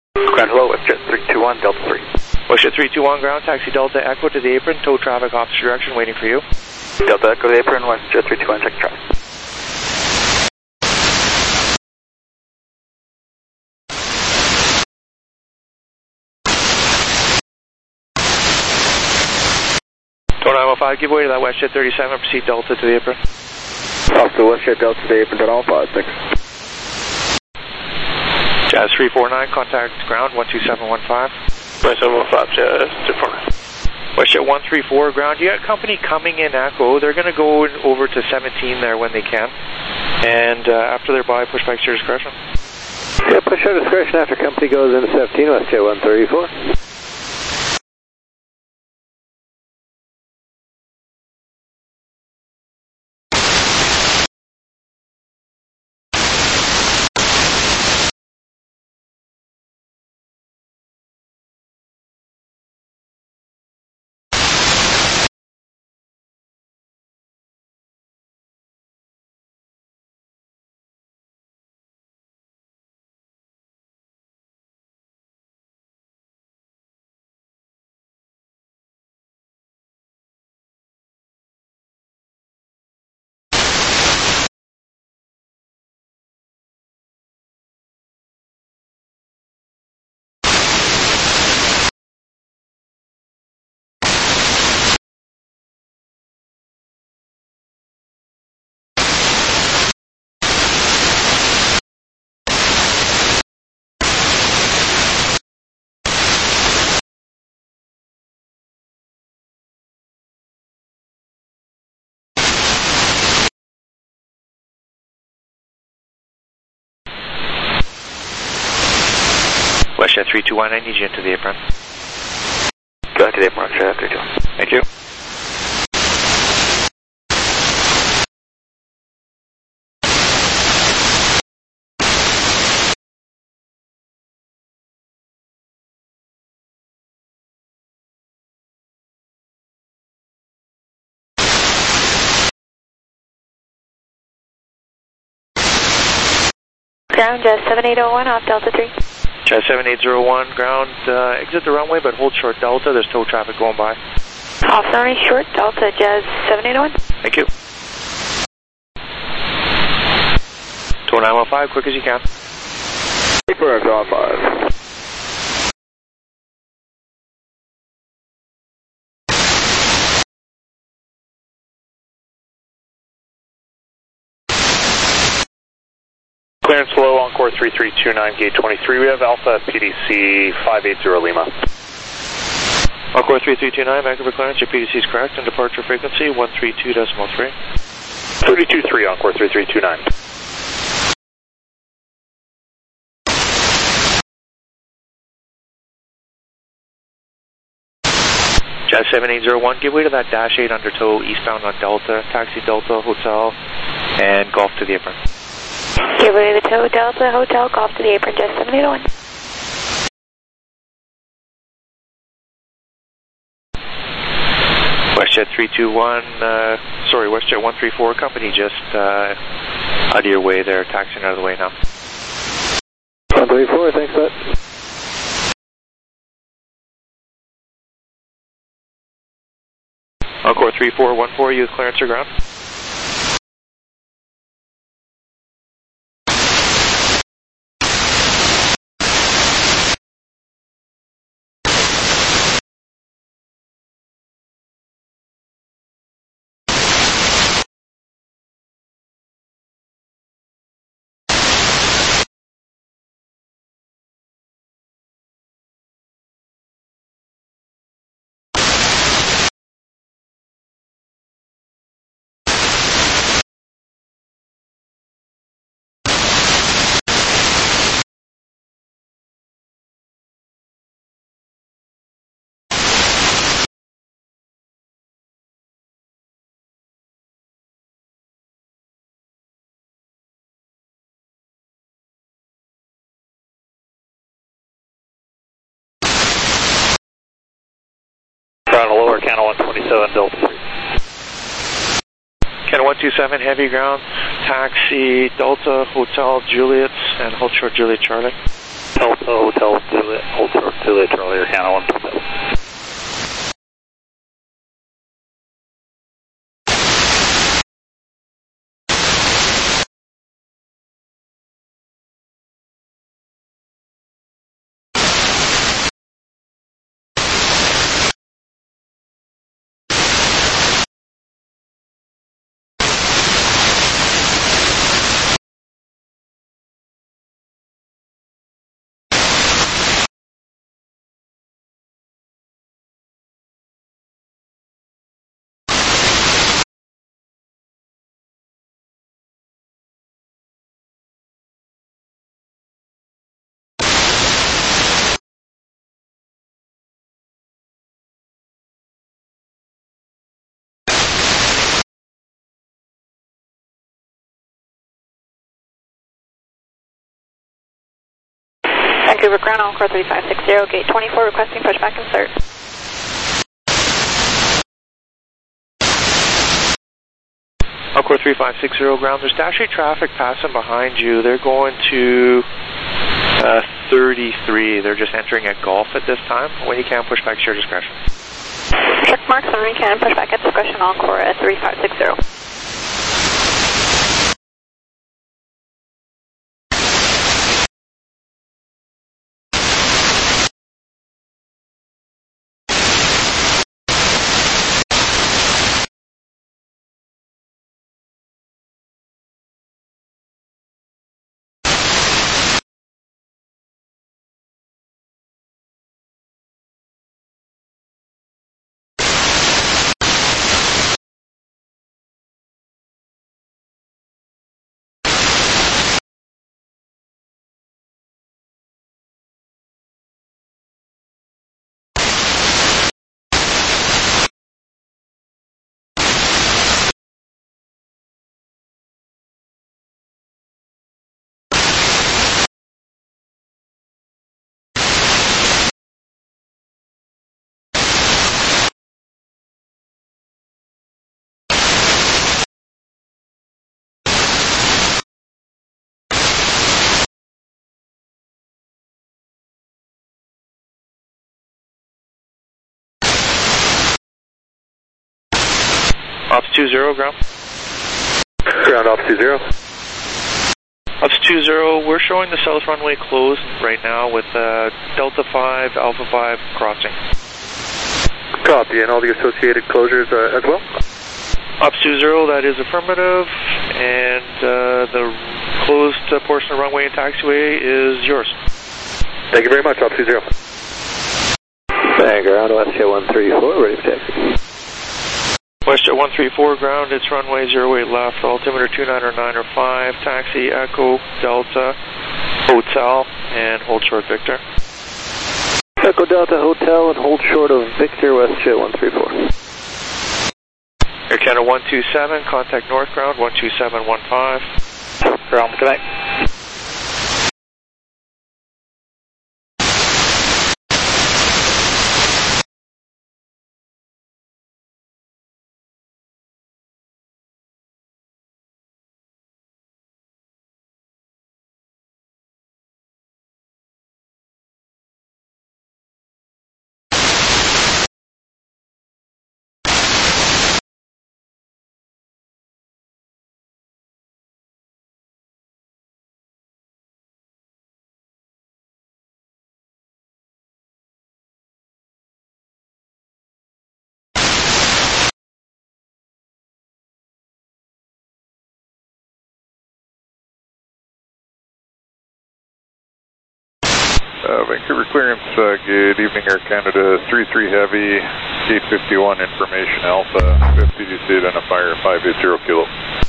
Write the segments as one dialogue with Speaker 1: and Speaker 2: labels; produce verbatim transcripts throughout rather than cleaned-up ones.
Speaker 1: Ground hello, WestJet three two one, Delta three.
Speaker 2: WestJet three two one ground, taxi Delta Echo to the apron, tow traffic opposite direction, waiting for you.
Speaker 1: Delta Echo to the apron, WestJet three two one, check traffic.
Speaker 2: Tow nine one five, give way to that WestJet thirty-seven, proceed Delta to the apron.
Speaker 1: Also WestJet Delta to the apron, nine one five, thanks.
Speaker 2: Jazz three four nine, contact ground one two seven one five.
Speaker 1: one seven one five, Jazz two four nine.
Speaker 2: WestJet one three four ground, you got company coming in Echo. They're going to go over to seventeen there when they can. And uh, after they're by, push back to your discretion.
Speaker 1: Yeah, push your discretion after company goes into seventeen, WestJet one three four.
Speaker 2: WestJet three two one, I need you into the apron.
Speaker 1: Go into the apron, WestJet three two one.
Speaker 2: Thank you.
Speaker 3: Ground, Jazz seven eight zero one, off Delta three.
Speaker 2: Jazz seven eight zero one, ground, uh, exit the runway, but hold short Delta. There's tow traffic going by.
Speaker 3: Off runway short Delta, Jazz seven eight zero one.
Speaker 2: Thank you. Tow nine one five, quick as you can.
Speaker 1: Paper nine one five.
Speaker 4: Clearance low, Encore three three two nine, gate twenty-three. We have Alpha P D C five eight zero Lima.
Speaker 2: Encore three three two nine, Vancouver clearance, your P D C is correct, and departure frequency one three two decimal three.
Speaker 4: three two three, Encore three three two nine.
Speaker 2: Jazz seven eight zero one, give way to that dash eight under tow, eastbound on Delta, taxi Delta, hotel, and golf to the apron.
Speaker 3: Give way to the tow, Delta, hotel, golf to the apron, Jazz seven eight zero one.
Speaker 2: WestJet three two one, uh, sorry, WestJet one three four, company just uh, out of your way there, taxiing out of the way now.
Speaker 1: one three four, thanks for that.
Speaker 2: Encore three four one four, you with clearance or ground?
Speaker 4: Ground lower, Canal one twenty-seven, Delta three.
Speaker 2: Canal one two seven, heavy ground, taxi Delta, hotel Juliet, and hold short Juliet Charlie.
Speaker 4: Delta Hotel, Juliet, Hold Short, Juliet, Charlie, Air Canada one two seven.
Speaker 3: Vancouver ground, Encore three five six zero, gate twenty-four, requesting pushback and start.
Speaker 2: Encore three five six zero ground, there's Dash eight traffic passing behind you. They're going to uh, thirty-three. They're just entering at Gulf at this time. When you can, push back to your discretion.
Speaker 3: Check marks, when we can, push back at discretion, Encore at three five six zero.
Speaker 2: Ops two zero, ground.
Speaker 1: Ground, Ops two zero.
Speaker 2: Ops two zero, we're showing the south runway closed right now with uh, Delta five, Alpha five crossing.
Speaker 1: Copy, and all the associated closures uh, as well?
Speaker 2: Ops two zero, that is affirmative, and uh, the closed uh, portion of the runway and taxiway is yours.
Speaker 1: Thank you very much, Ops two zero. Bang, ground, WestJet one three four, ready for taxi.
Speaker 2: WestJet one three four, ground, it's runway zero eight left, altimeter two nine nine or five, taxi, Echo, Delta, Hotel, and hold short Victor.
Speaker 1: Echo Delta Hotel and hold short of Victor, WestJet one three four.
Speaker 2: Air Canada one two seven, contact north ground, one two seven one five.
Speaker 4: Ground, good night.
Speaker 5: Uh, Vancouver clearance, uh, good evening, Air Canada three three Heavy, gate fifty-one, information Alpha, fifty D C identifier five eight zero kilo.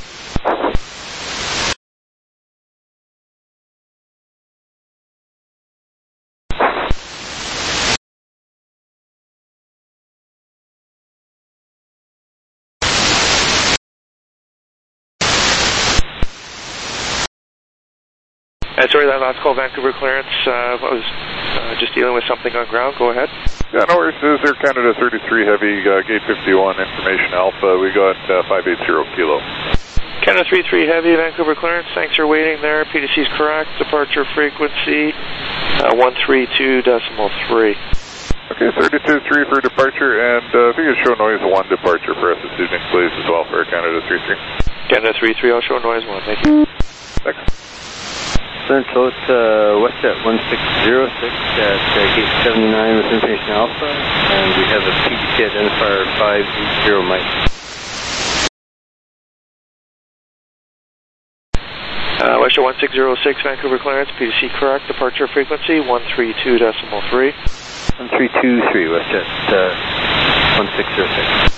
Speaker 2: Uh, sorry, that last call, Vancouver clearance, uh, I was uh, just dealing with something on ground. Go ahead.
Speaker 5: Yeah, no worries. This is Air Canada thirty-three Heavy, uh, gate fifty-one, information Alpha. We got uh, five eight zero kilo.
Speaker 2: Canada three three Heavy, Vancouver clearance. Thanks for waiting there. P D C is correct. Departure frequency Uh, one three two decimal three.
Speaker 5: Okay, thirty-two three for departure, and uh, if you could show noise one departure for us this evening, please, as well for Canada three three.
Speaker 2: Canada three three, I'll show noise one, thank you.
Speaker 5: Thanks.
Speaker 6: Central, it's uh, WestJet one six zero six at uh, gate seventy-nine with information Alpha, and we have a P D C identifier five eight zero Mike.
Speaker 2: Uh, WestJet one six zero six, Vancouver clearance, P D C correct, departure frequency one three two decimal three.
Speaker 6: one three two three, WestJet uh, one six zero six.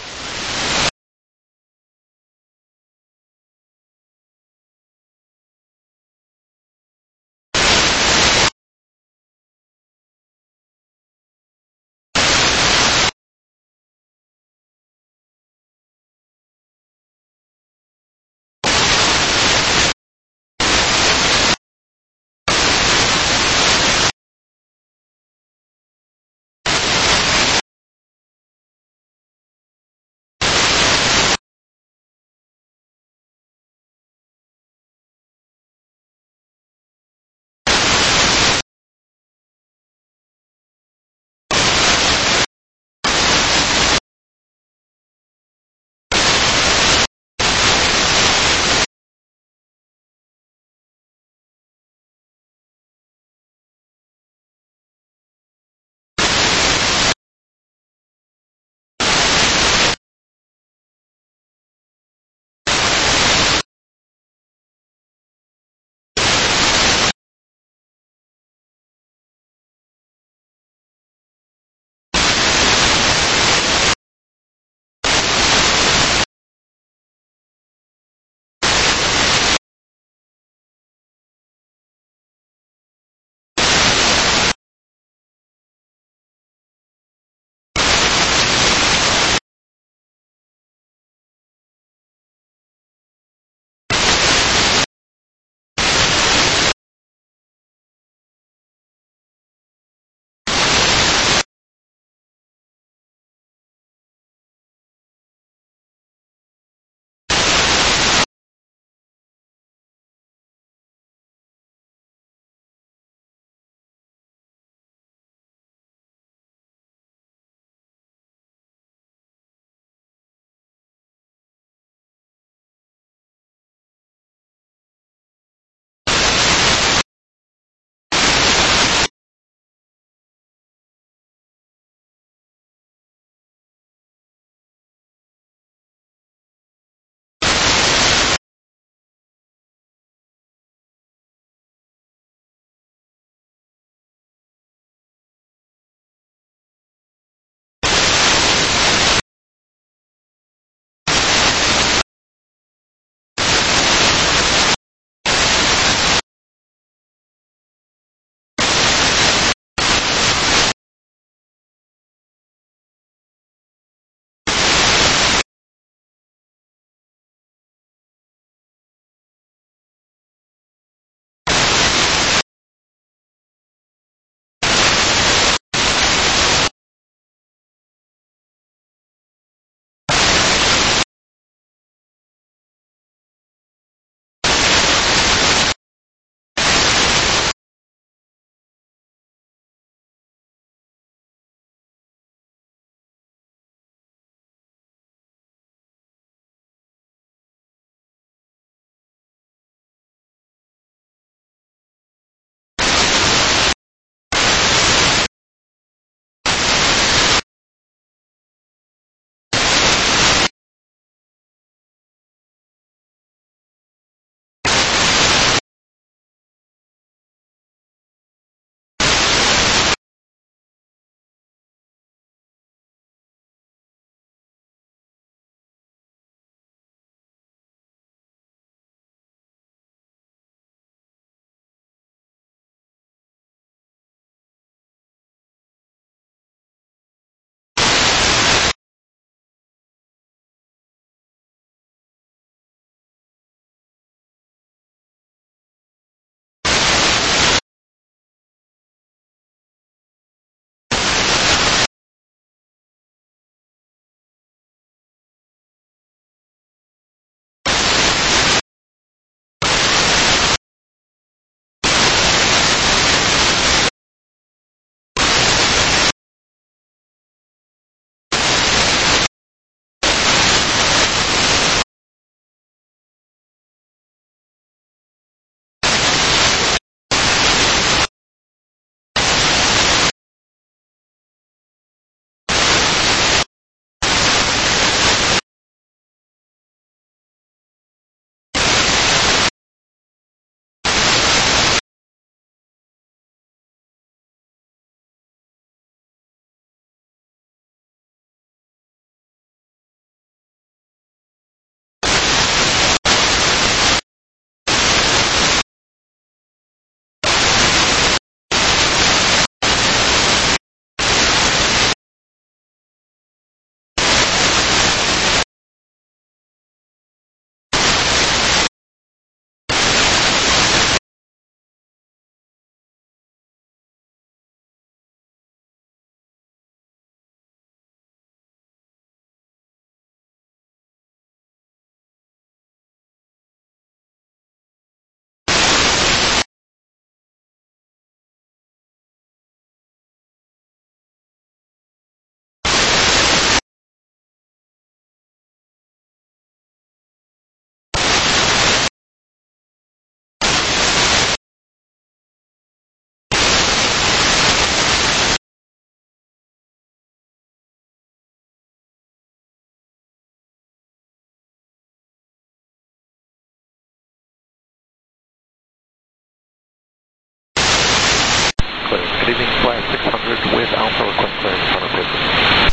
Speaker 7: Good evening, flight six hundred with Alpha, request clearance on Piston.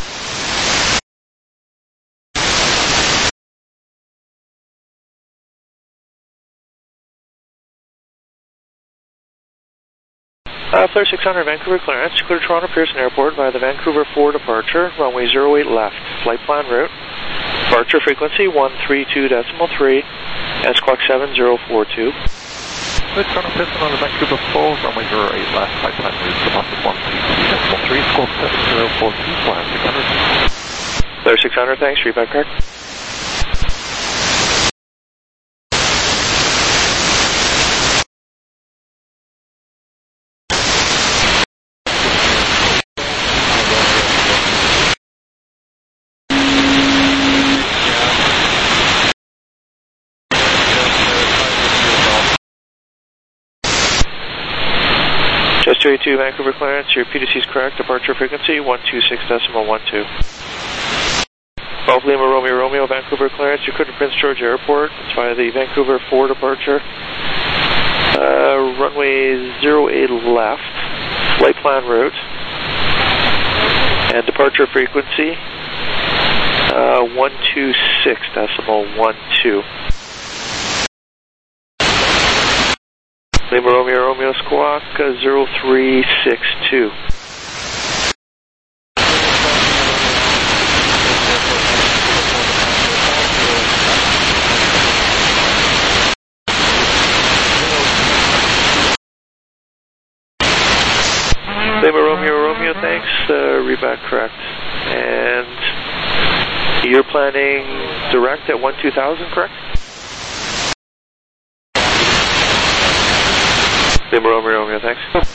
Speaker 2: Uh, Flare six hundred, Vancouver clearance, clear to Toronto Pearson Airport via the Vancouver four departure, runway zero eight left, flight plan route, departure frequency one three two point three, S Q A C seven zero four two.
Speaker 7: Clear to Toronto Pearson on the Vancouver four, runway zero eight left, flight plan route, departure one three two point three, S Q A C seven zero four two, Flare six hundred.
Speaker 2: Flare six hundred, thanks, feedback correct. Just two eighty-two Vancouver clearance, your P D C is correct, departure frequency one two six point one two. Golf Lima Romeo Romeo Vancouver clearance, you're cleared to Prince George Airport, it's via the Vancouver four departure. Uh, runway zero eight left, flight plan route, and departure frequency uh, one two six point one two. Lima Romeo Romeo Squawk uh, zero three six two. Lima Romeo Romeo, thanks, uh, reback correct. And you're planning direct at one two thousand, correct? Lima Romeo Romeo, thanks.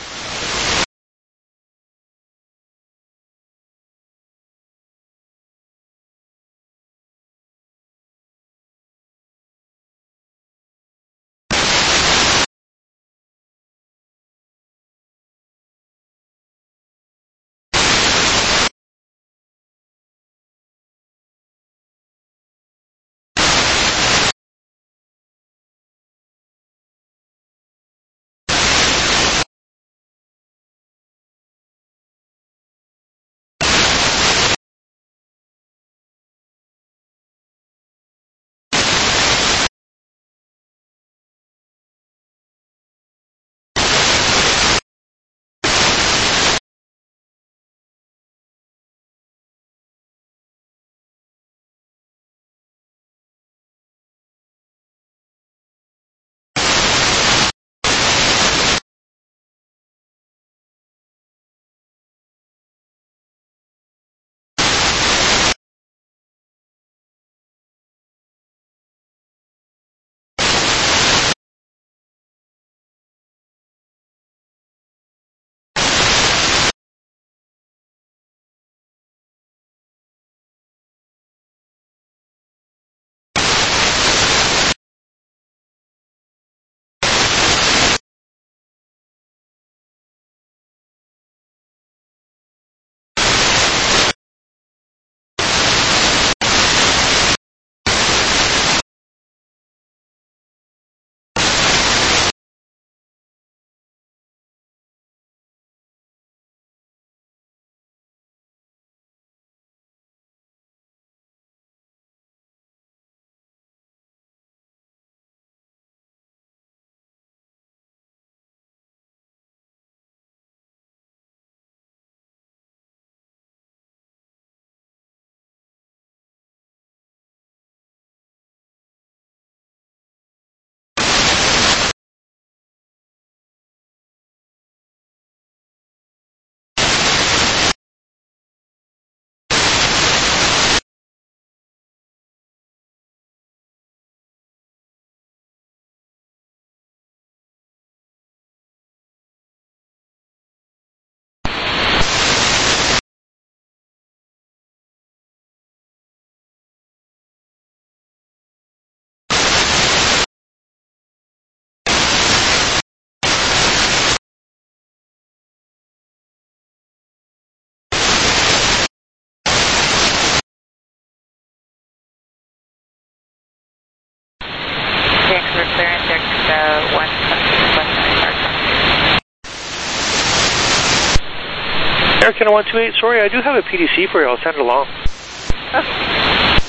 Speaker 2: Air Canada one two eight, sorry, I do have a P D C for you. I'll send it along.
Speaker 3: Oh.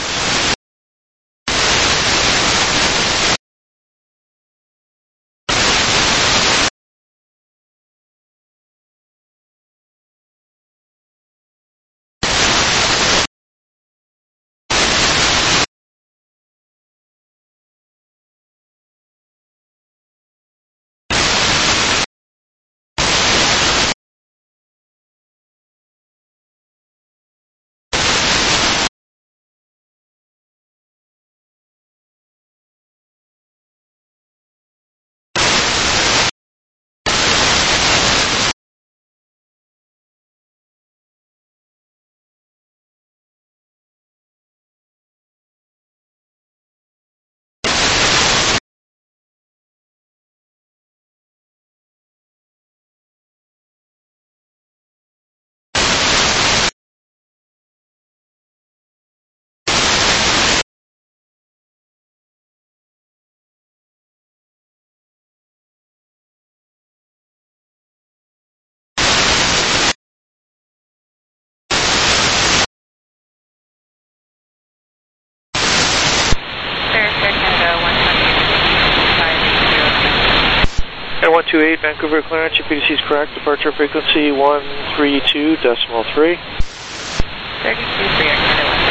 Speaker 2: Air one two eight, Vancouver clearance, your P D C is correct. Departure frequency one three two decimal three.
Speaker 3: thirty-two for Air Canada one.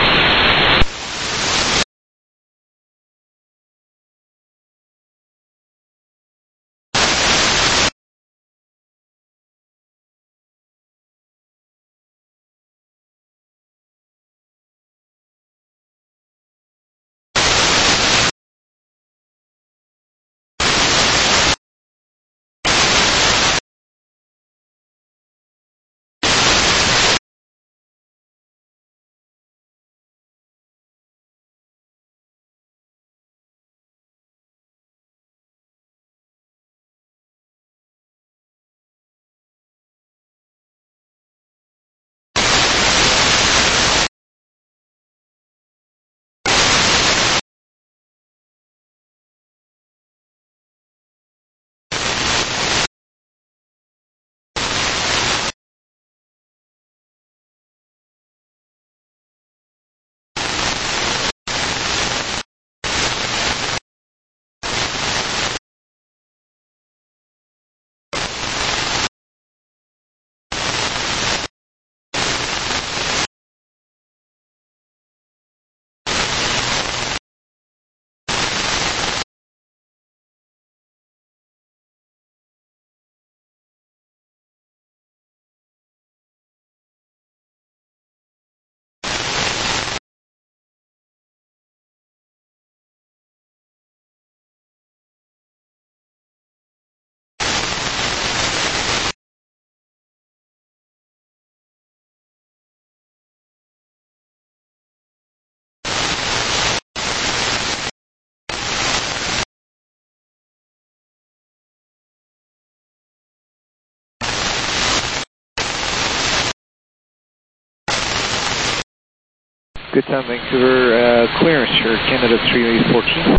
Speaker 8: Good time, Vancouver. Uh, clearance here, Canada three fourteen.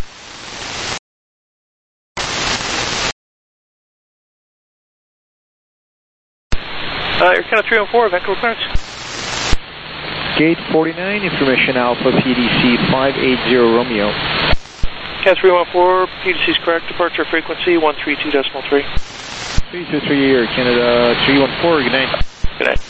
Speaker 2: Uh, Air Canada three one four, Vancouver clearance.
Speaker 8: Gate forty-nine, information Alpha P D C five eight zero Romeo.
Speaker 2: Canada three one four, P D C is correct. Departure frequency one three two decimal three.
Speaker 8: three two three, Air Canada three one four, good night.
Speaker 2: Good night.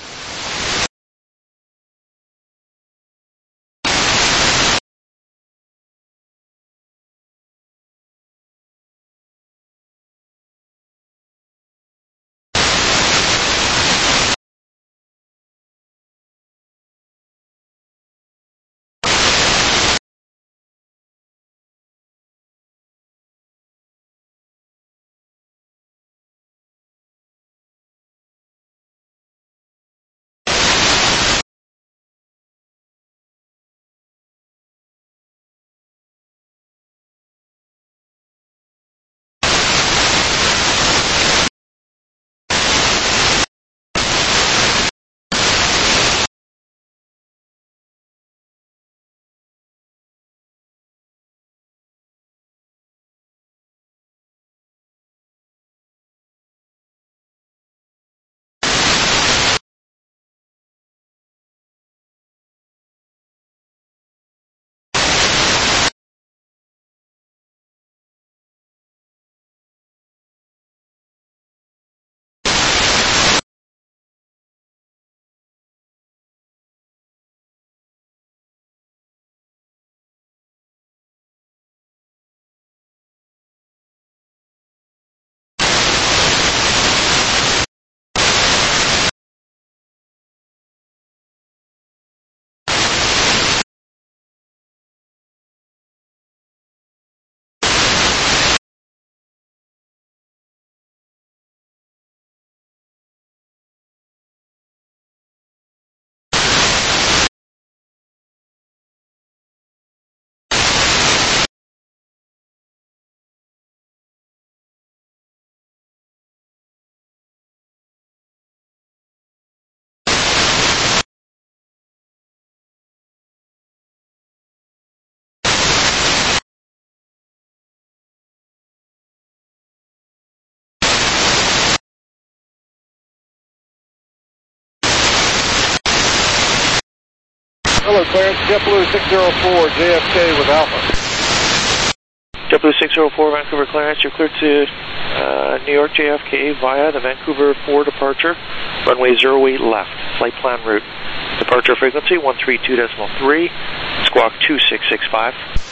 Speaker 5: Hello, clearance, JetBlue six zero four, J F K with Alpha.
Speaker 2: JetBlue six zero four, Vancouver clearance. You're cleared to uh, New York J F K via the Vancouver four departure, runway zero eight left, flight plan route. Departure frequency one three two point three, squawk two six six five.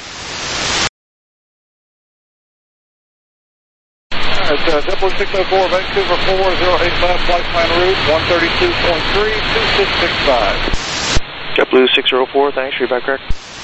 Speaker 5: Alright, uh, JetBlue six zero four, Vancouver four, zero eight left, flight plan route one thirty-two point three, two six six five.
Speaker 2: JetBlue six zero four, thanks, read back correct.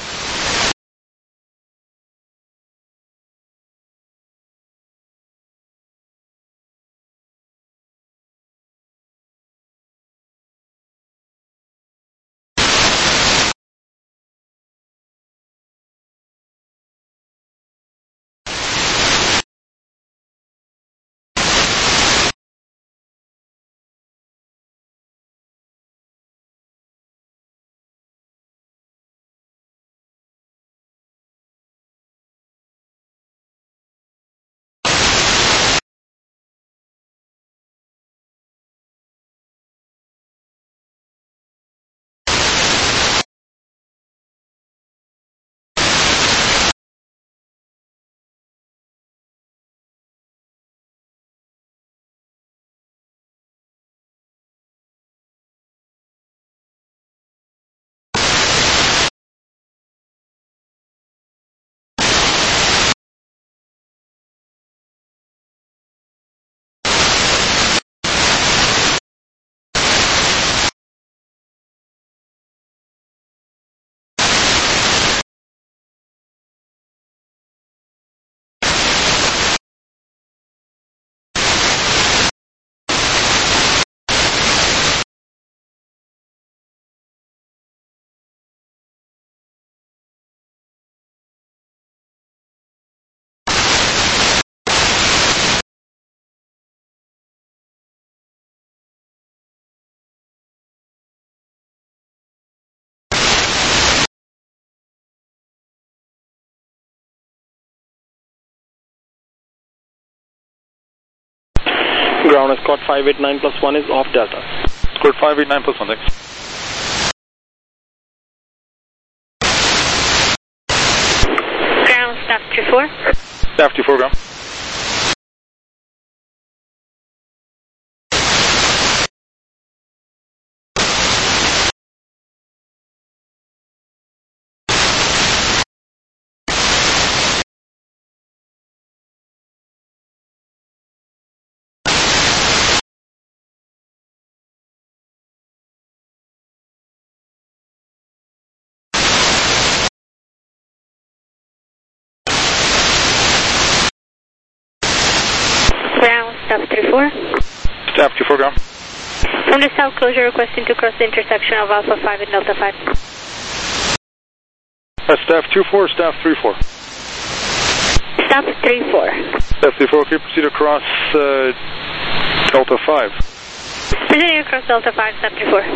Speaker 9: Ground Escort five eight nine plus one is off Delta.
Speaker 5: Escort five eight nine plus one, thanks.
Speaker 3: Ground staff two four.
Speaker 5: Staff two four, ground.
Speaker 3: Ground staff three four.
Speaker 5: Staff two four, ground.
Speaker 3: From the south closure, requesting to cross the intersection of Alpha five and Delta five.
Speaker 5: Uh, staff two four, staff three four.
Speaker 3: Staff three four.
Speaker 5: Staff three four, okay, proceed across uh, Delta five.
Speaker 3: Proceeding across Delta five, staff three four.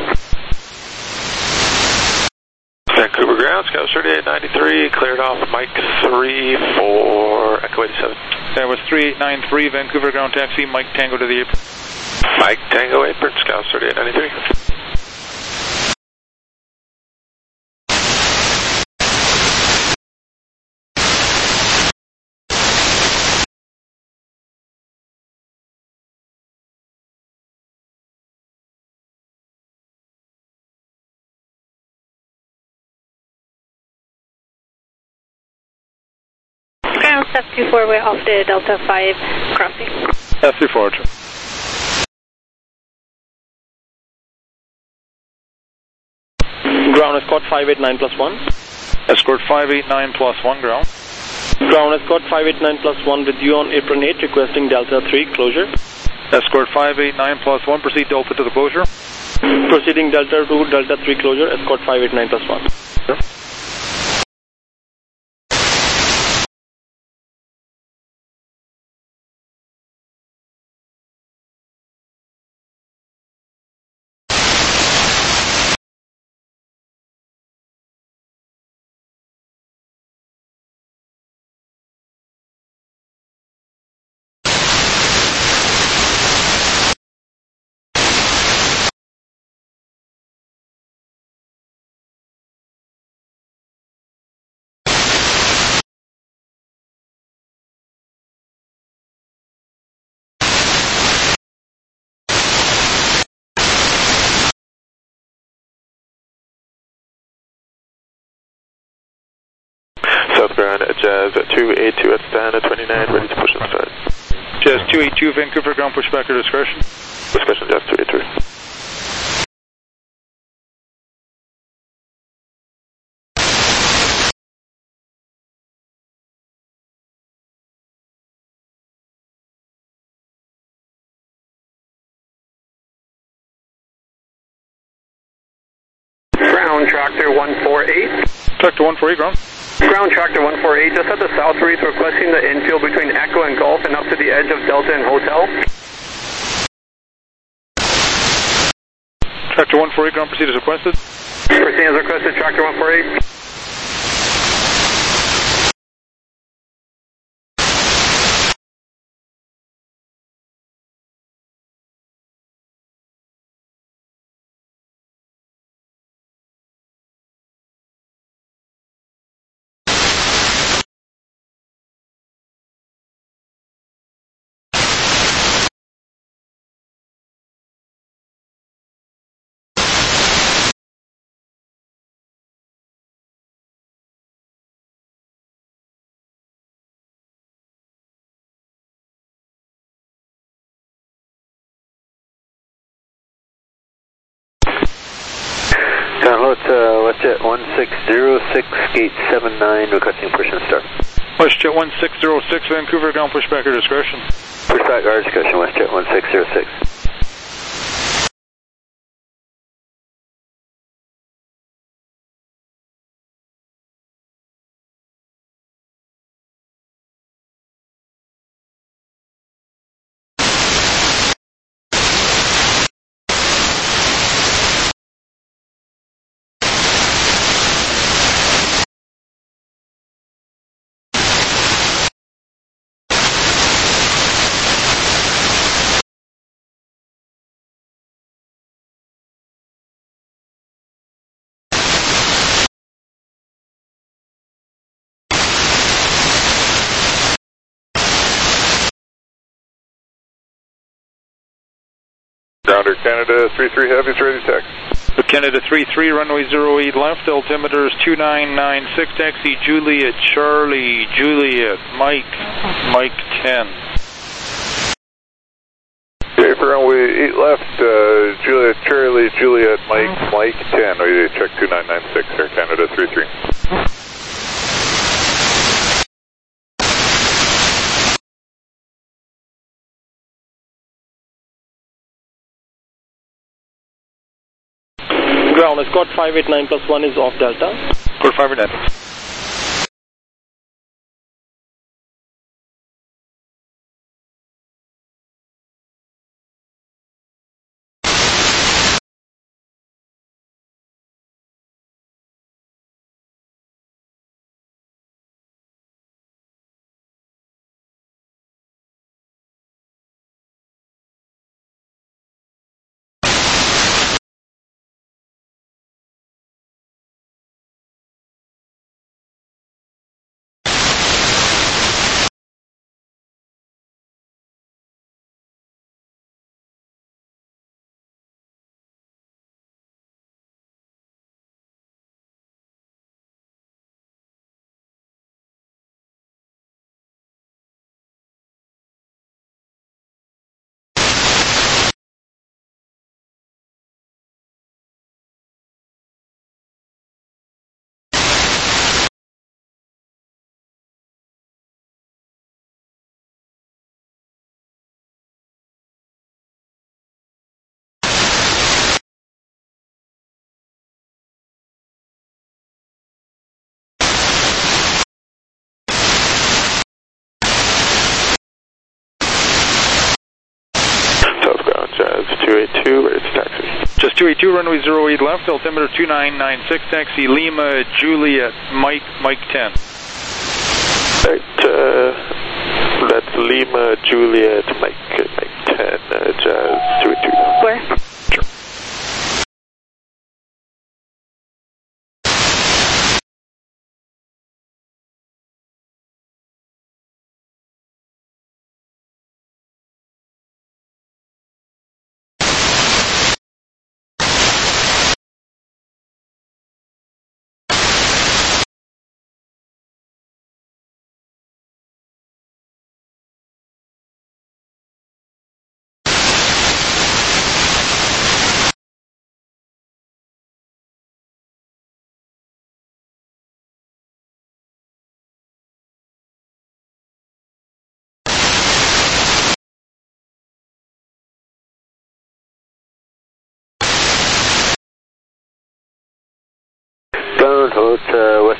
Speaker 2: Vancouver ground, Scout thirty-eight ninety-three, cleared off Mike three four, Echo eighty-seven.
Speaker 5: That was three eight nine three, Vancouver ground taxi, Mike Tango to the apron.
Speaker 2: Mike Tango apron, Scout thirty-eight ninety-three.
Speaker 3: Ground staff two four, we're off the Delta five crossing.
Speaker 5: Staff three four, Roger.
Speaker 9: Ground Escort five eight nine plus one.
Speaker 5: Escort five eight nine plus one, ground.
Speaker 9: Ground Escort five eight nine plus one with you on apron eight, requesting Delta three closure.
Speaker 5: Escort five eight nine plus one, proceed Delta to the closure.
Speaker 9: Proceeding Delta to Delta three closure, Escort five eight nine plus one.
Speaker 5: Sure.
Speaker 1: ground, Jazz two eight two at stand at twenty-nine, ready to push and start.
Speaker 10: Jazz two eight two, Vancouver ground, push back or discretion?
Speaker 1: Discretion, Jazz two eight two.
Speaker 11: Ground Tractor one four eight.
Speaker 10: Tractor one four eight, ground.
Speaker 11: Ground Tractor one four eight, just at the south reef, requesting the infield between Echo and Golf and up to the edge of Delta and Hotel.
Speaker 10: Tractor one four eight, ground, proceed as requested.
Speaker 11: Proceed as requested, Tractor one four eight.
Speaker 1: Download uh, WestJet one six zero six, gate seven nine, requesting push and start.
Speaker 10: WestJet one six zero six, Vancouver ground, push back or discretion?
Speaker 1: Push back or discretion, WestJet one six zero six.
Speaker 5: Grounder Canada three three Heavy is ready to taxi.
Speaker 10: Canada three three, runway zero eight left, altimeter is two nine nine six, taxi Juliet, Charlie, Juliet, Mike, Mike ten.
Speaker 5: Okay, for runway eight left, uh, Juliet, Charlie, Juliet, Mike, Mike ten. We check two nine nine six here, Canada three three.
Speaker 9: Ground, Escort five eight nine plus one is off Delta.
Speaker 10: Escort five eight nine.
Speaker 1: two eight two, ready to taxi.
Speaker 10: Just two eight two, runway zero eight left, altimeter two nine nine six, taxi Lima, Juliet, Mike, Mike ten.
Speaker 1: Right, uh, that's Lima, Juliet, Mike, Mike ten, uh, Jazz two eight two.
Speaker 3: Where?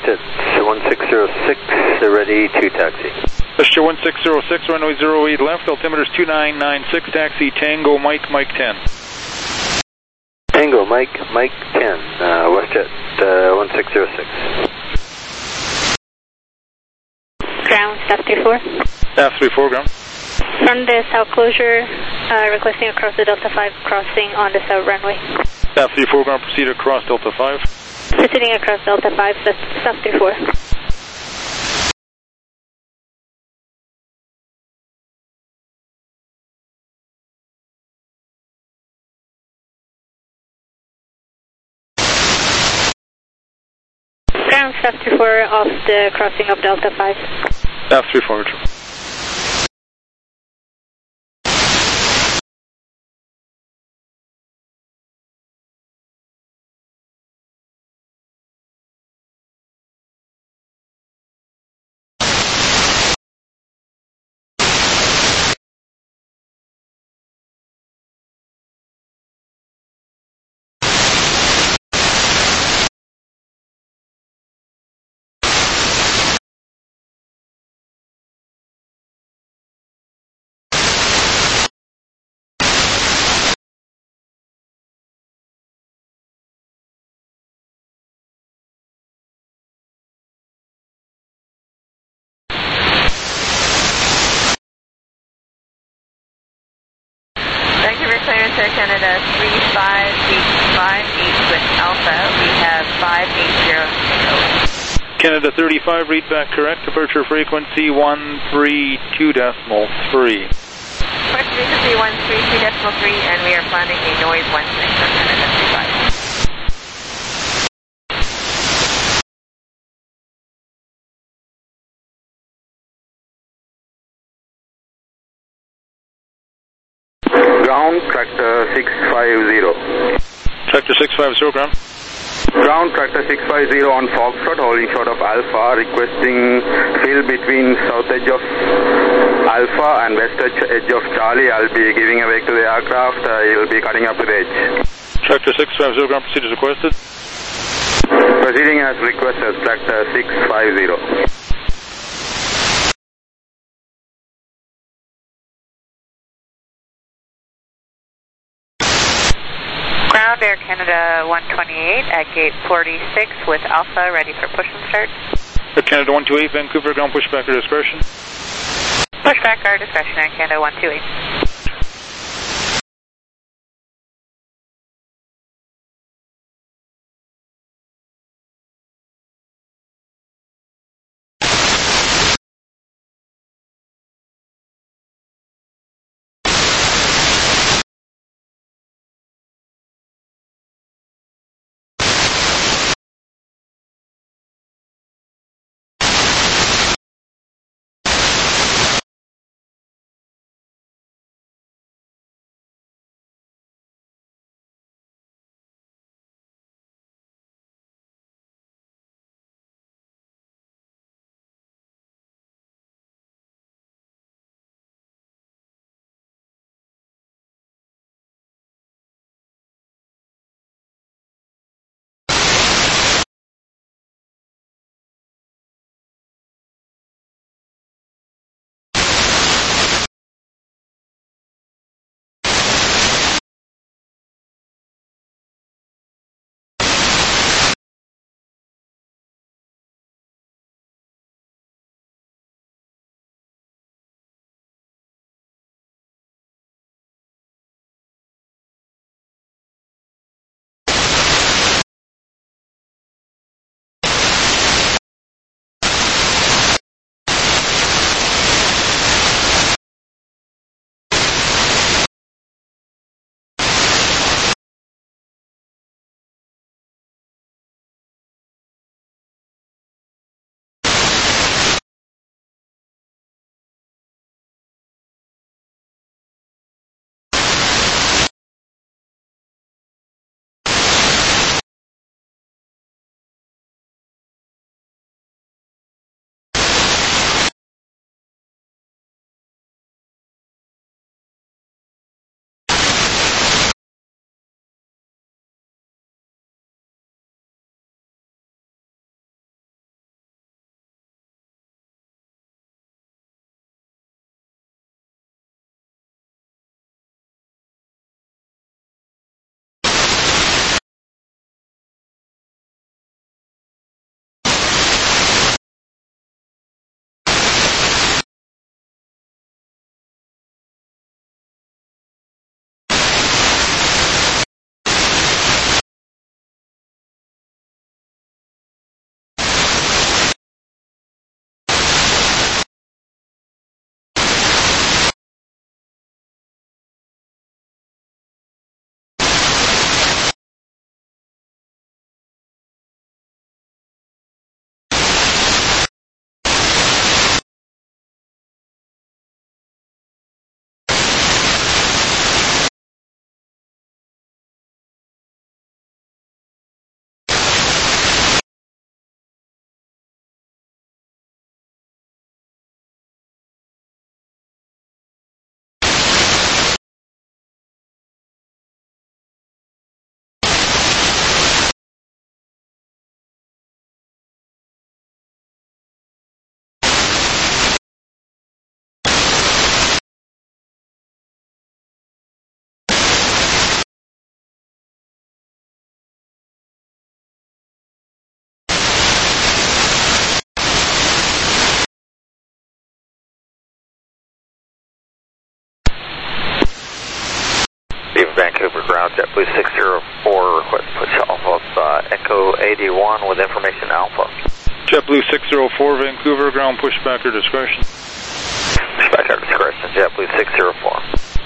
Speaker 6: WestJet one six zero six, ready to taxi.
Speaker 10: WestJet one six zero six, runway zero eight left, altimeter is two nine nine six, taxi Tango Mike, Mike ten.
Speaker 6: Tango Mike, Mike ten, uh, WestJet uh, one six zero six.
Speaker 3: Ground, staff three four.
Speaker 10: Staff three four, ground.
Speaker 3: From the south closure, uh, requesting across the Delta five crossing on the south runway.
Speaker 10: Staff three four, ground, proceed across Delta five.
Speaker 3: Proceeding across Delta five, staff three four. Ground, staff three four off the crossing of Delta five.
Speaker 10: Staff three four, true.
Speaker 12: Thank you for clearance Air Canada three five eight five eight with Alpha. We have five eight zero six.
Speaker 10: Canada thirty-five, read back correct, departure frequency one three two decimal three.
Speaker 12: Departure frequency one three two decimal three, and we are planning a noise one six for Canada three five.
Speaker 11: Ground, tractor six five zero.
Speaker 10: Tractor six five zero, ground.
Speaker 11: Ground, tractor six five zero on Foxtrot, holding short of Alpha, requesting fill between south edge of Alpha and west edge of Charlie. I'll be giving away to the aircraft. Uh, you'll be cutting up to the edge.
Speaker 10: Tractor six five zero, ground, proceed as requested.
Speaker 11: Proceeding as requested, tractor six five zero.
Speaker 12: Ground, Air Canada one twenty-eight at gate forty-six with Alpha, ready for push and start.
Speaker 10: Air Canada one two eight, Vancouver, ground, pushback or discretion.
Speaker 12: Pushback our discretion, Air Canada one two eight.
Speaker 13: JetBlue six zero four, request push off of uh, Echo eighty-one with information Alpha.
Speaker 10: JetBlue six zero four, Vancouver, ground pushback or discretion.
Speaker 13: Pushback or discretion, JetBlue six zero four.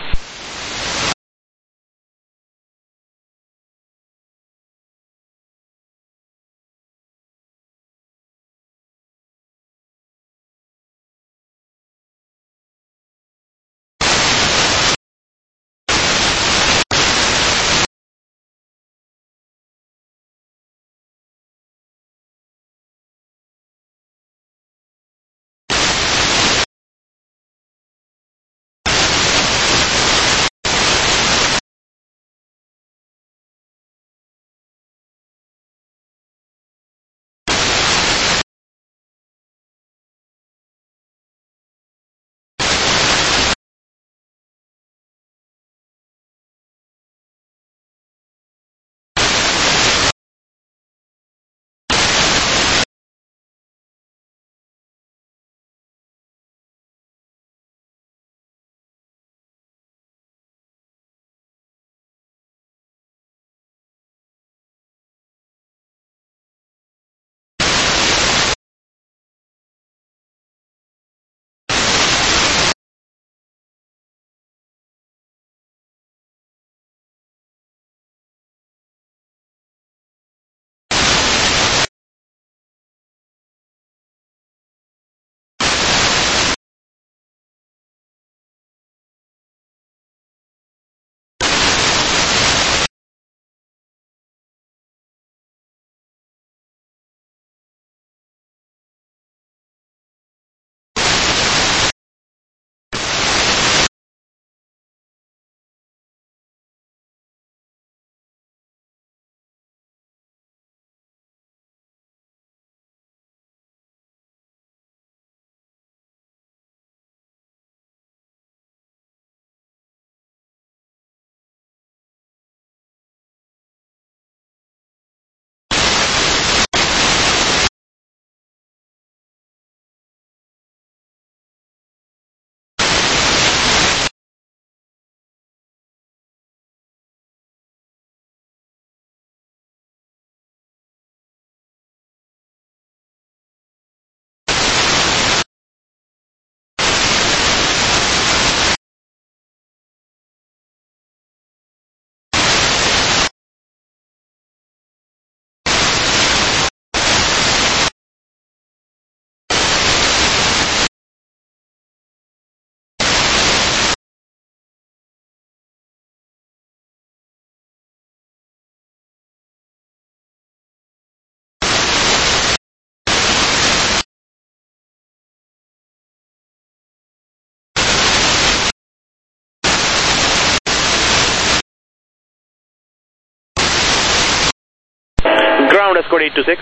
Speaker 9: Ground escort eight two six.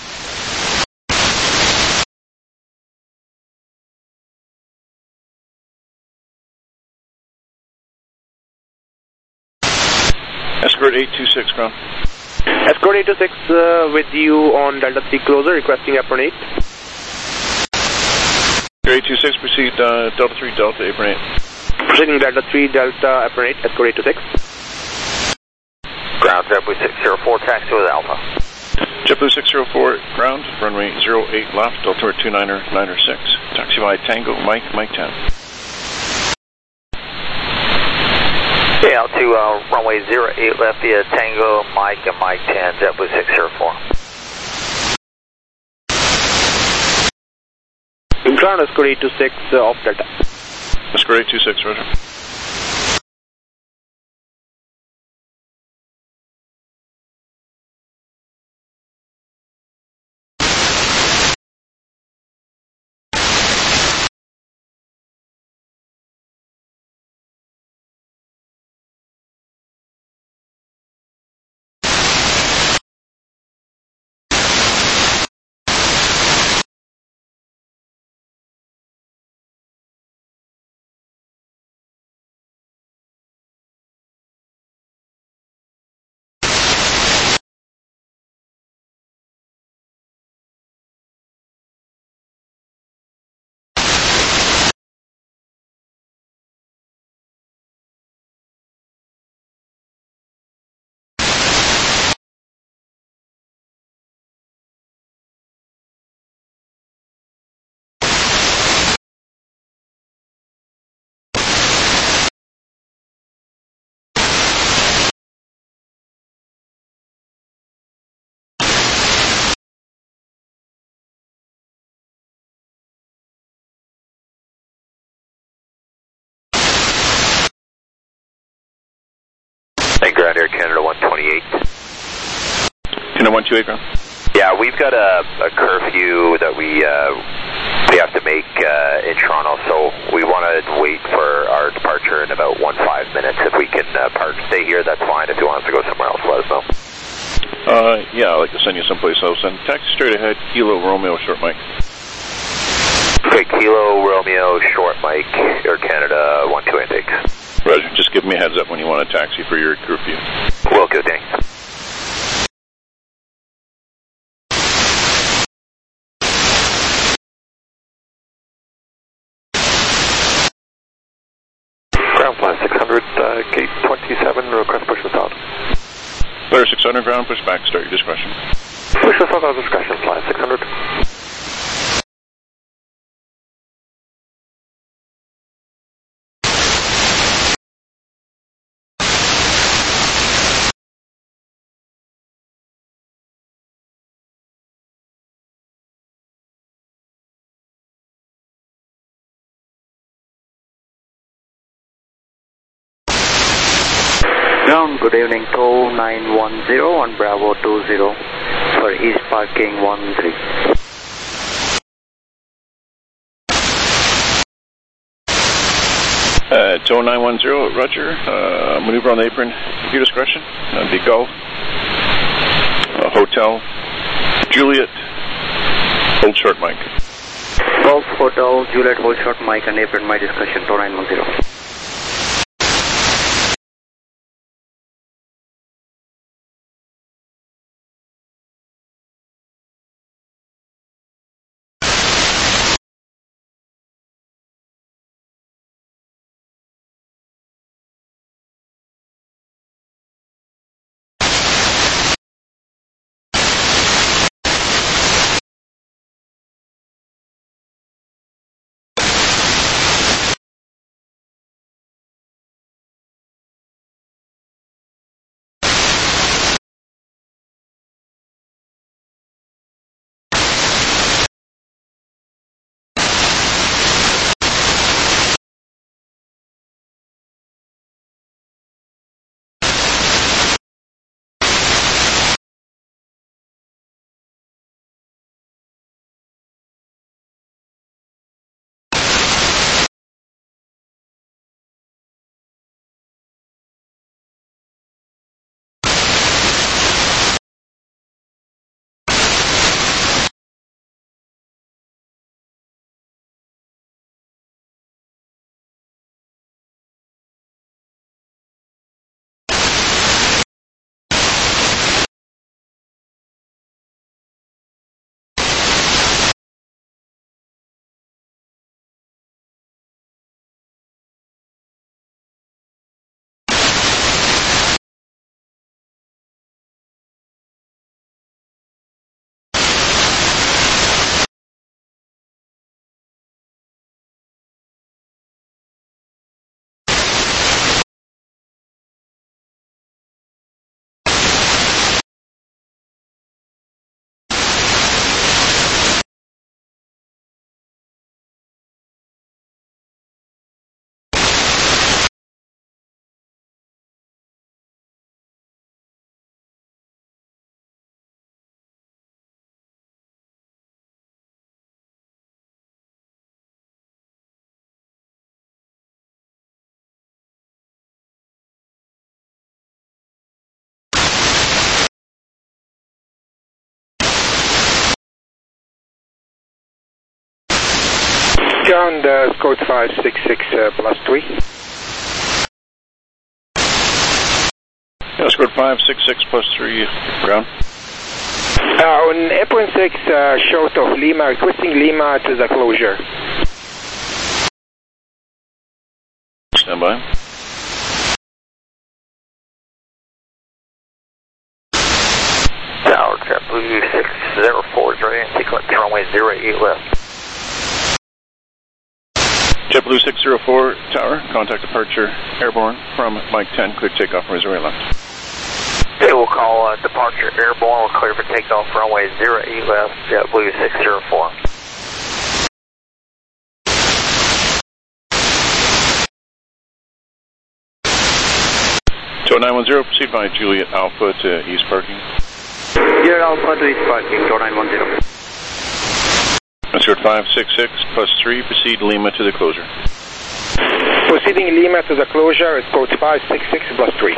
Speaker 10: Escort eight two six, ground.
Speaker 9: Escort eight two six uh, with you on Delta three closer, requesting apron eight.
Speaker 10: eight two six, proceed uh, Delta three, Delta, apron eight.
Speaker 9: Proceeding Delta three, Delta, apron eight, Escort eight two six.
Speaker 13: Ground JetBlue six zero four, taxi with Alpha.
Speaker 10: JetBlue six zero four, ground, runway zero eight left, Delta two niner niner six. Taxi by Tango, Mike, Mike ten.
Speaker 13: Okay, out to uh, runway zero eight left via Tango, Mike, and Mike ten, JetBlue six zero four.
Speaker 9: Ground Escort eight two six uh, off Delta.
Speaker 10: Escort eight two six, roger.
Speaker 13: twenty-eight.
Speaker 14: Canada one two eight, ground.
Speaker 13: Yeah, we've got a, a curfew that we uh, we have to make uh, in Toronto, so we want to wait for our departure in about one five minutes. If we can uh, park, stay here, that's fine. If you want us to go somewhere else, let us know.
Speaker 14: Uh, yeah, I'd like to send you someplace else. And taxi straight ahead, Kilo Romeo, short mic.
Speaker 13: Okay, Kilo Romeo, short mic, Air Canada one two eight, thanks.
Speaker 14: Roger, just give me a heads up when you want a taxi for your curfew.
Speaker 13: Will do, thanks.
Speaker 1: Ground flight six hundred, uh, gate twenty-seven, request push without.
Speaker 14: Clear six hundred, ground, push back, start your discretion.
Speaker 1: Push without discretion, flight six hundred.
Speaker 15: Ground, good evening, tow nine one zero on Bravo two zero for East Parking one three.
Speaker 14: Uh, tow nine one zero, Roger. Uh, maneuver on the apron, your discretion. Uh, the Golf, uh, Hotel, Juliet, hold short mic.
Speaker 15: Golf, Hotel, Juliet, hold short mic and apron, my discussion, tow nine one zero.
Speaker 16: Ground, uh, code five six six uh, plus three.
Speaker 14: Escort five six six plus three, ground.
Speaker 16: Uh, on apron six, uh, short of Lima, requesting Lima to the closure.
Speaker 14: Stand by.
Speaker 13: Tower, JetBlue six zero four is ready, sequence runway zero eight left.
Speaker 14: JetBlue six zero four, tower, contact departure, airborne from Mike ten, clear takeoff from Missouri left.
Speaker 13: Okay, we'll call uh, departure airborne, we'll clear for takeoff runway zero eight left, JetBlue six zero four.
Speaker 14: Tow nine one zero, proceed by Juliet Alpha to East Parking.
Speaker 15: Juliet Alpha to East Parking, Tower nine one zero.
Speaker 14: Zero five six six plus three, proceed Lima to the closure.
Speaker 16: Proceeding Lima to the closure, it's code five six six plus three.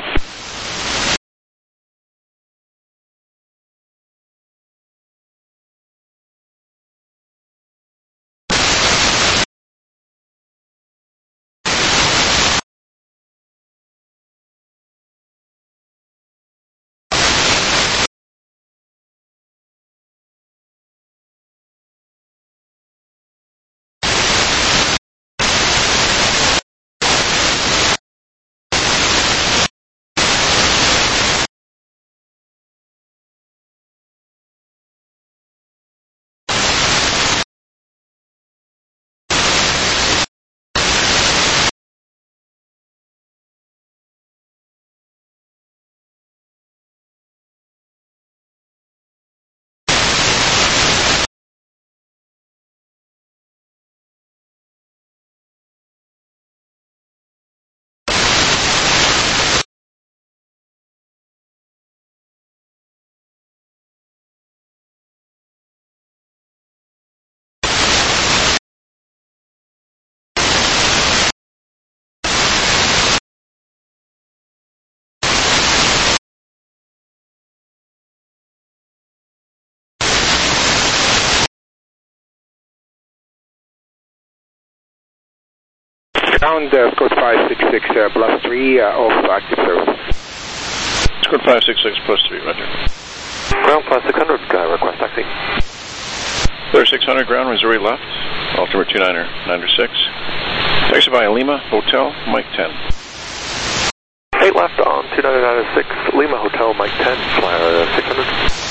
Speaker 16: Ground uh, code five six six uh, plus three uh, off active service.
Speaker 14: Code five six six plus three, roger.
Speaker 1: Ground plus six hundred, uh, request taxi.
Speaker 14: Clear six hundred, ground, Missouri left, altimeter two niner nine six. Taxi via Lima, Hotel, Mike ten.
Speaker 1: eight left on two niner nine six, Lima Hotel, Mike ten, flyer six hundred.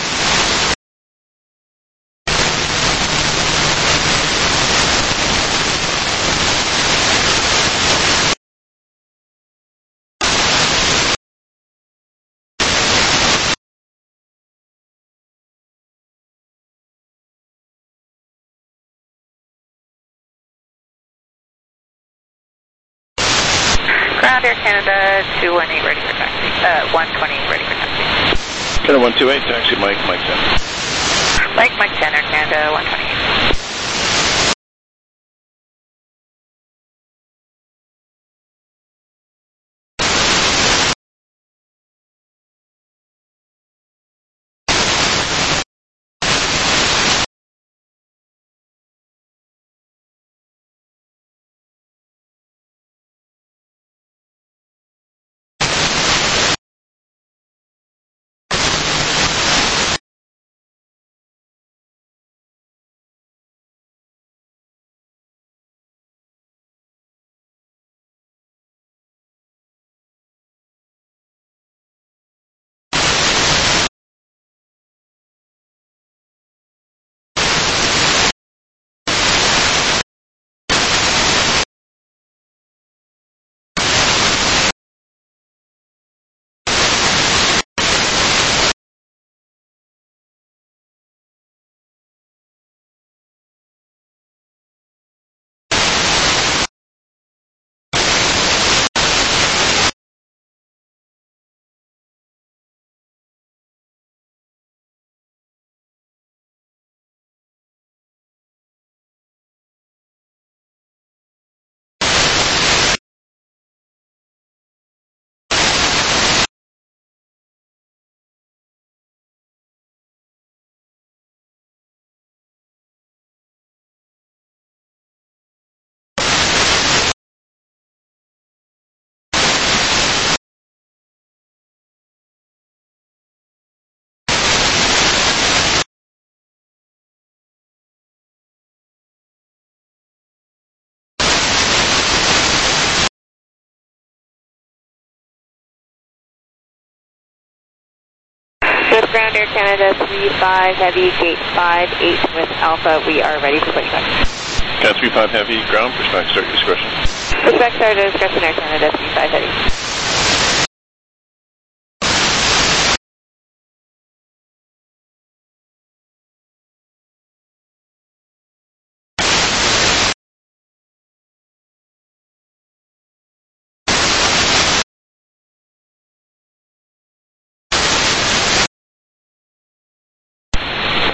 Speaker 12: Ground Air Canada two one eight ready for taxi. Uh, one twenty ready for taxi.
Speaker 14: Canada one two eight, taxi Mike, Mike ten.
Speaker 12: Mike, Mike ten, Air Canada one twenty-eight. Good Ground Air Canada three five Heavy, gate five eight with Alpha. We are ready for pushback.
Speaker 14: Canada three five Heavy, ground, pushback, start discretion.
Speaker 12: Pushback start discretion Air Canada three five Heavy.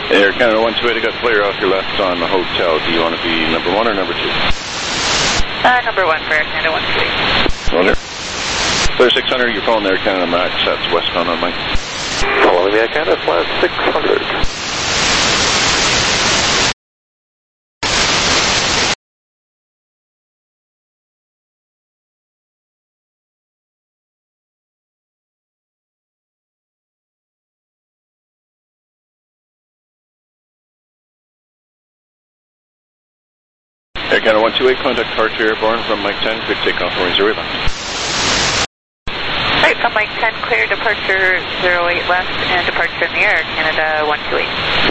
Speaker 14: Air Canada one two eight, I got flare off your left on the hotel. Do you want to be number one or number two?
Speaker 12: Uh, number one for Air Canada one two eight.
Speaker 14: Well, there. Flare six hundred, you're following Air Canada Max. That's westbound on Mike.
Speaker 1: Following Air Canada, flat six hundred.
Speaker 14: Air Canada one two eight, contact departure airborne from Mike ten, quick takeoff runway zero eight left.
Speaker 12: Right, from Mike ten, clear departure zero eight left and departure in the air, Canada one two eight.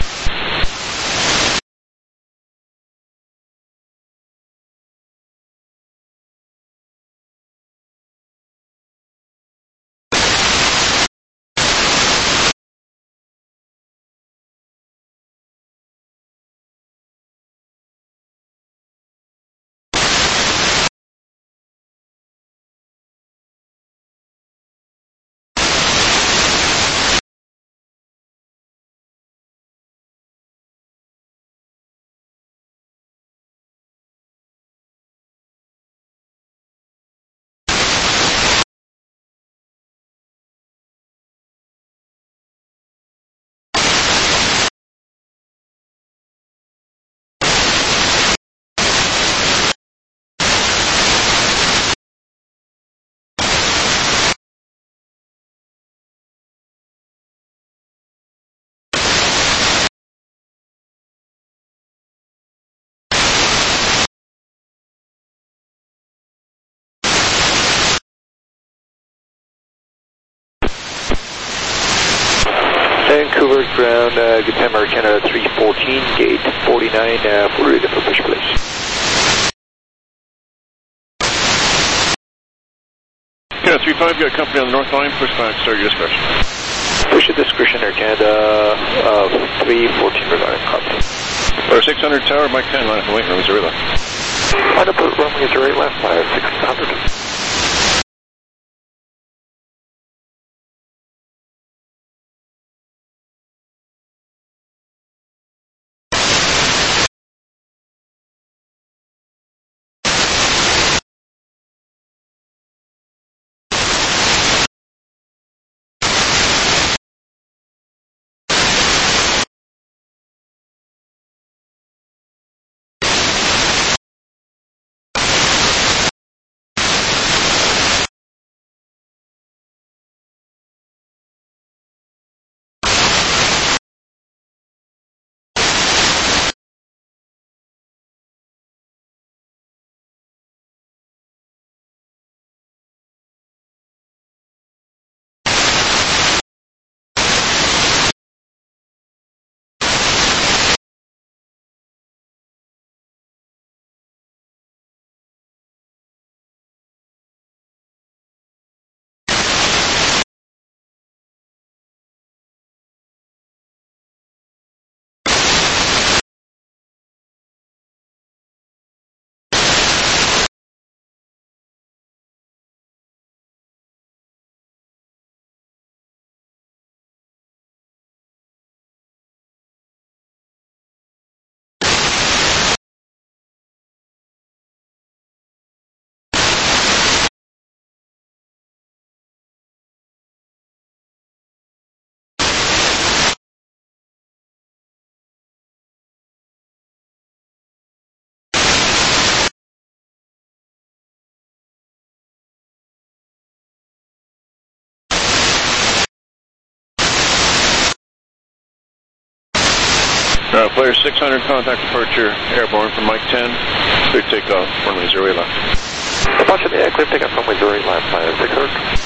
Speaker 2: Vancouver ground, uh, good time, Air Canada three fourteen, gate forty-nine, uh, full ready for push place.
Speaker 14: Canada three five, got company on the north line, push back, start your discretion.
Speaker 2: Push at discretion, Air Canada uh, three fourteen regarding copy.
Speaker 14: Or six hundred tower, Mike ten, line up and wait, runway zero left.
Speaker 1: Line up at runway zero eight left, fire six hundred.
Speaker 14: Uh, Flare six hundred, contact departure airborne from Mike ten, clear takeoff, runway zero eight left.
Speaker 1: Departure the air, clear takeoff, runway zero eight left, fire six hundred.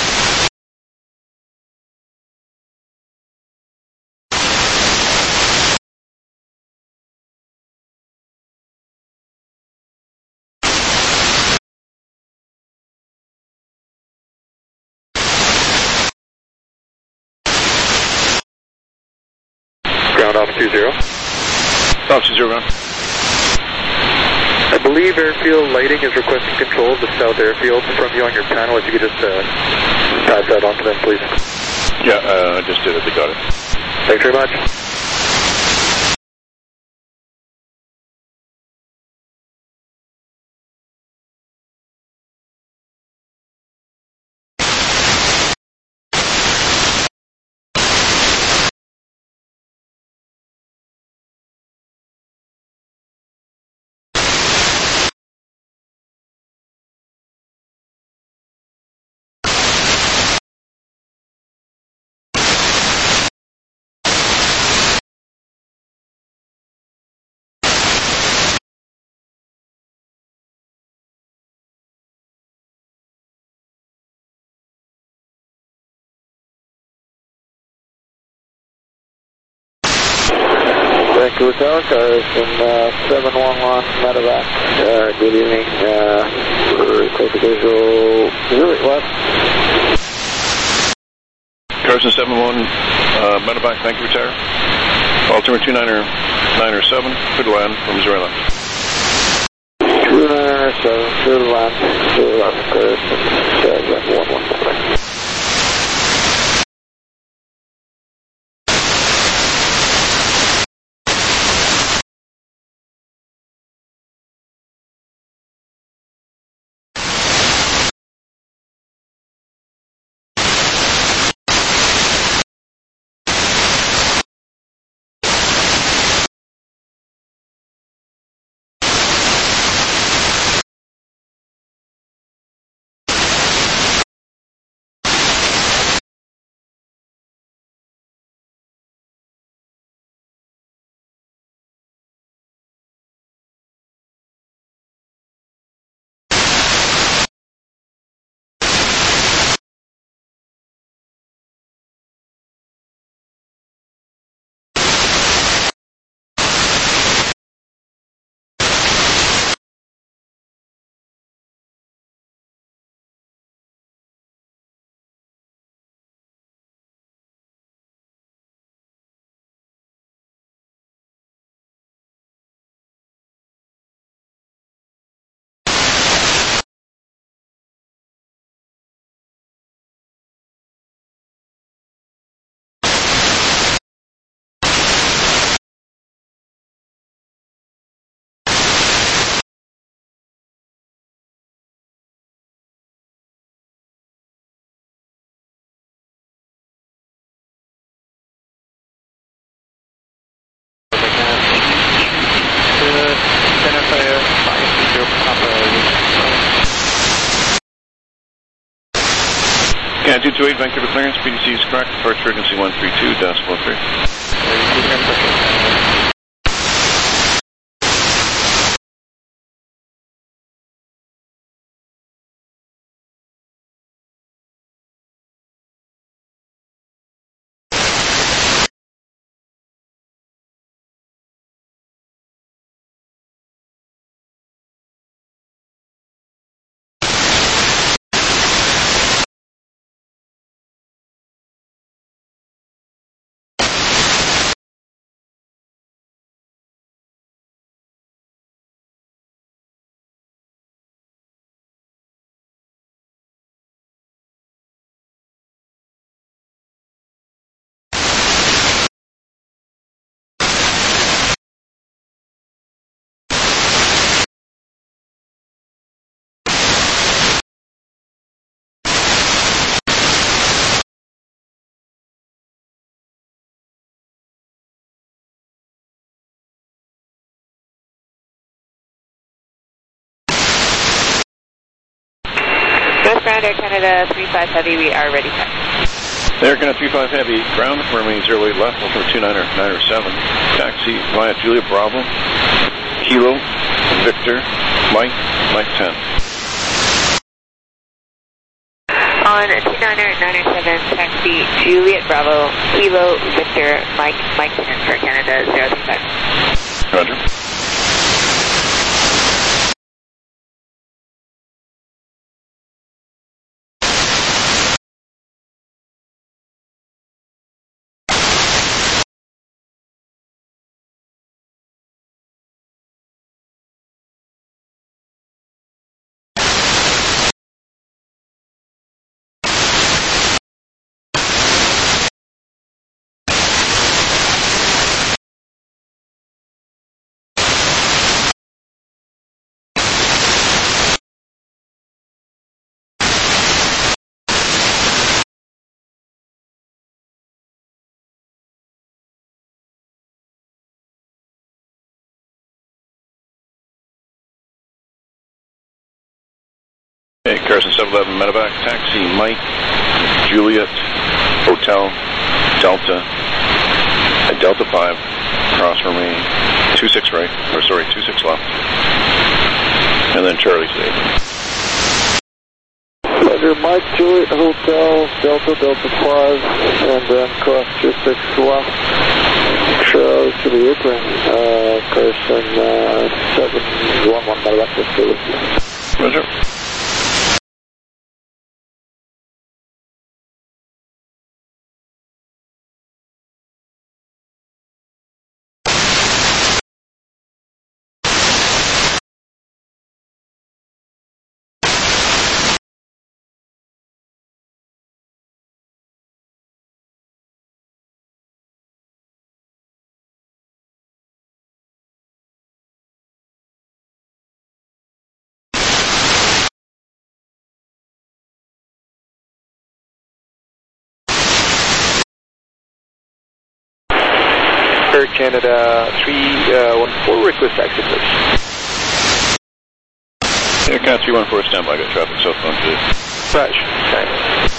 Speaker 2: Ground off two zero.
Speaker 14: Off two zero, ground.
Speaker 2: I believe airfield lighting is requesting control of the south airfield from you on your panel. If you could just uh, pass that on to them, please.
Speaker 14: Yeah, uh, I just did it. They got it.
Speaker 2: Thanks very much.
Speaker 17: Vancouver Tower, Carson uh, seven one one medevac. Uh, good evening. Uh, take a visual Juliet left.
Speaker 14: Carson seven one uh, medevac, Vancouver Tower. Altimeter two niner niner seven, clear to land from zero left.
Speaker 17: two niner seven, clear to land, zero left, Carson seven one one medevac.
Speaker 14: Can two two eight Vancouver clearance, P D C is correct, departure frequency one three two decimal three.
Speaker 12: Ground Air Canada three five Heavy, we are ready to
Speaker 14: Air Canada three five Heavy, ground, runway zero eight left, altimeter two niner niner seven, taxi via Juliet Bravo, Kilo, Victor, Mike, Mike ten.
Speaker 12: On two niner niner seven, taxi Juliet Bravo, Kilo, Victor, Mike, Mike ten for Canada zero three five.
Speaker 14: Roger. Okay, Carson seven eleven medevac, taxi Mike, Juliet, Hotel, Delta, at Delta five, cross runway two six right, or sorry, two six left, and then Charlie saved.
Speaker 17: Roger, Mike, Juliet, Hotel, Delta, Delta five, and then cross two six left, Charlie. close to the apron, uh, Carson, uh, seven one one, medevac, let's go with you.
Speaker 14: Roger.
Speaker 2: Air Canada three one four, request exit please.
Speaker 14: Air Canada three one four, stand by, got traffic southbound to
Speaker 2: Roger, thanks.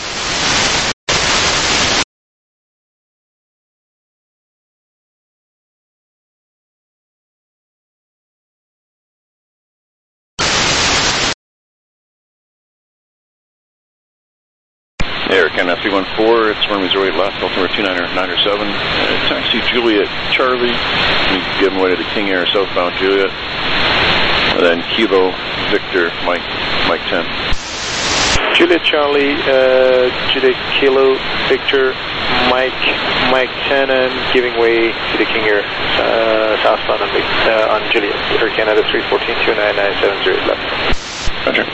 Speaker 14: Air Canada three one four, it's runway zero eight left, altimeter two nine nine seven, uh, taxi Juliet Charlie, you give away to the King Air southbound Juliet, and then Kilo Victor Mike, Mike ten.
Speaker 2: Juliet Charlie, uh, Juliet Kilo Victor Mike, Mike ten, and giving way to the King Air uh, southbound on, uh, on Juliet, Air Canada three fourteen, two nine nine seven zero eight left.
Speaker 14: Roger.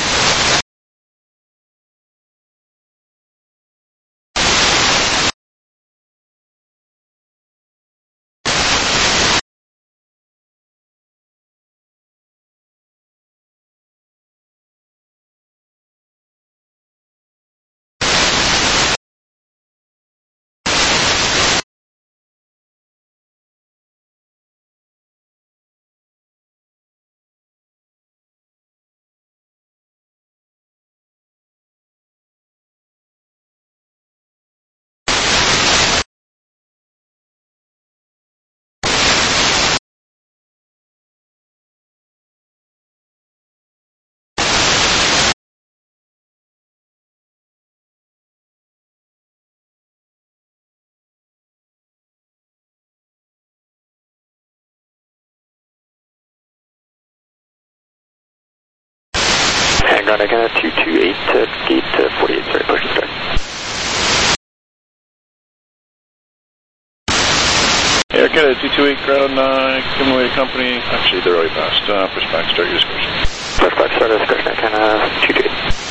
Speaker 2: Hang on, I got a two two eight to gate uh, forty-eight, sorry, push and start.
Speaker 14: Air Canada two two eight, ground nine, giving away to company, actually they're already past, uh, push back, start your discretion.
Speaker 2: Push back, start your discretion, I can uh, two two eight.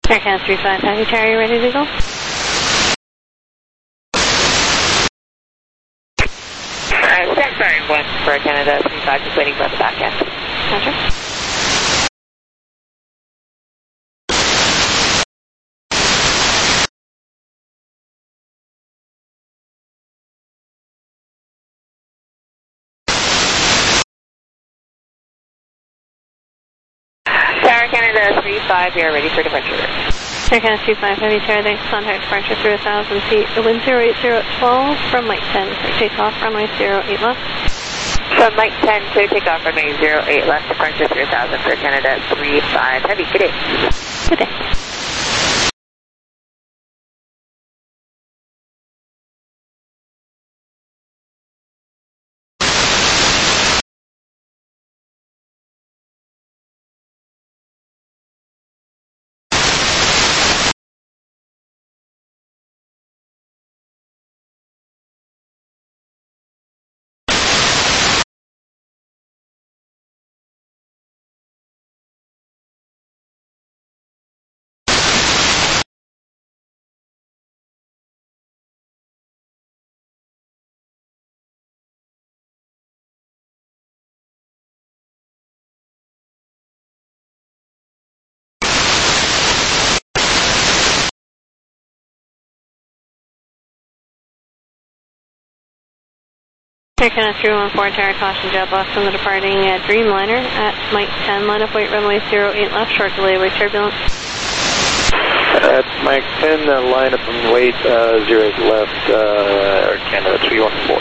Speaker 3: Air Canada three five Heavy Tower, you ready to go?
Speaker 12: Uh, stand by one for Air Canada three five, just waiting for the back end.
Speaker 3: Roger.
Speaker 12: Tower Canada three five, we are ready for departure.
Speaker 3: Air Canada three five Heavy Tower, thanks. Contact departure through one thousand feet. The wind zero eight zero twelve from Mike ten. Takeoff runway zero eight left.
Speaker 12: From Mike ten, clear takeoff runway zero eight left, departure through one thousand for Canada three five Heavy. Good day.
Speaker 3: Good day. Air Canada three one four, tower caution jet blast from the departing uh, Dreamliner at Mike ten, line up weight runway zero eight left, short delay with turbulence.
Speaker 17: At Mike ten, uh, line up and weight uh, zero eight left, uh, Air Canada three one four.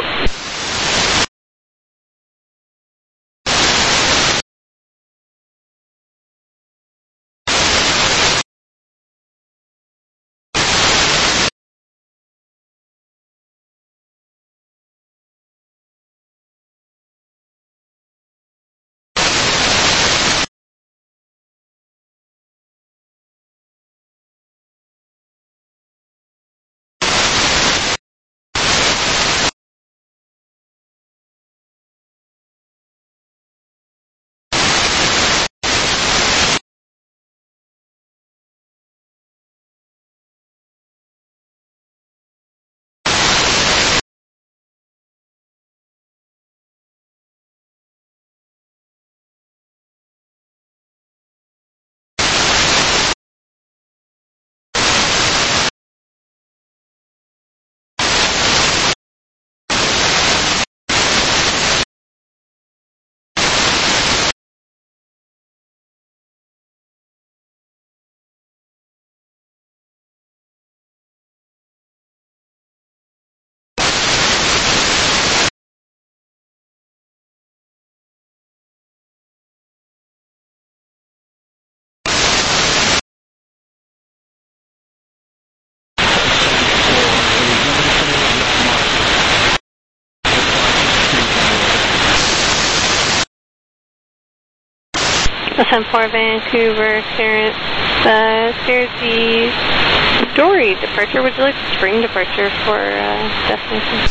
Speaker 3: ten four Vancouver, clearance, uh, clears the Dory departure. Would you like spring departure for uh, destination?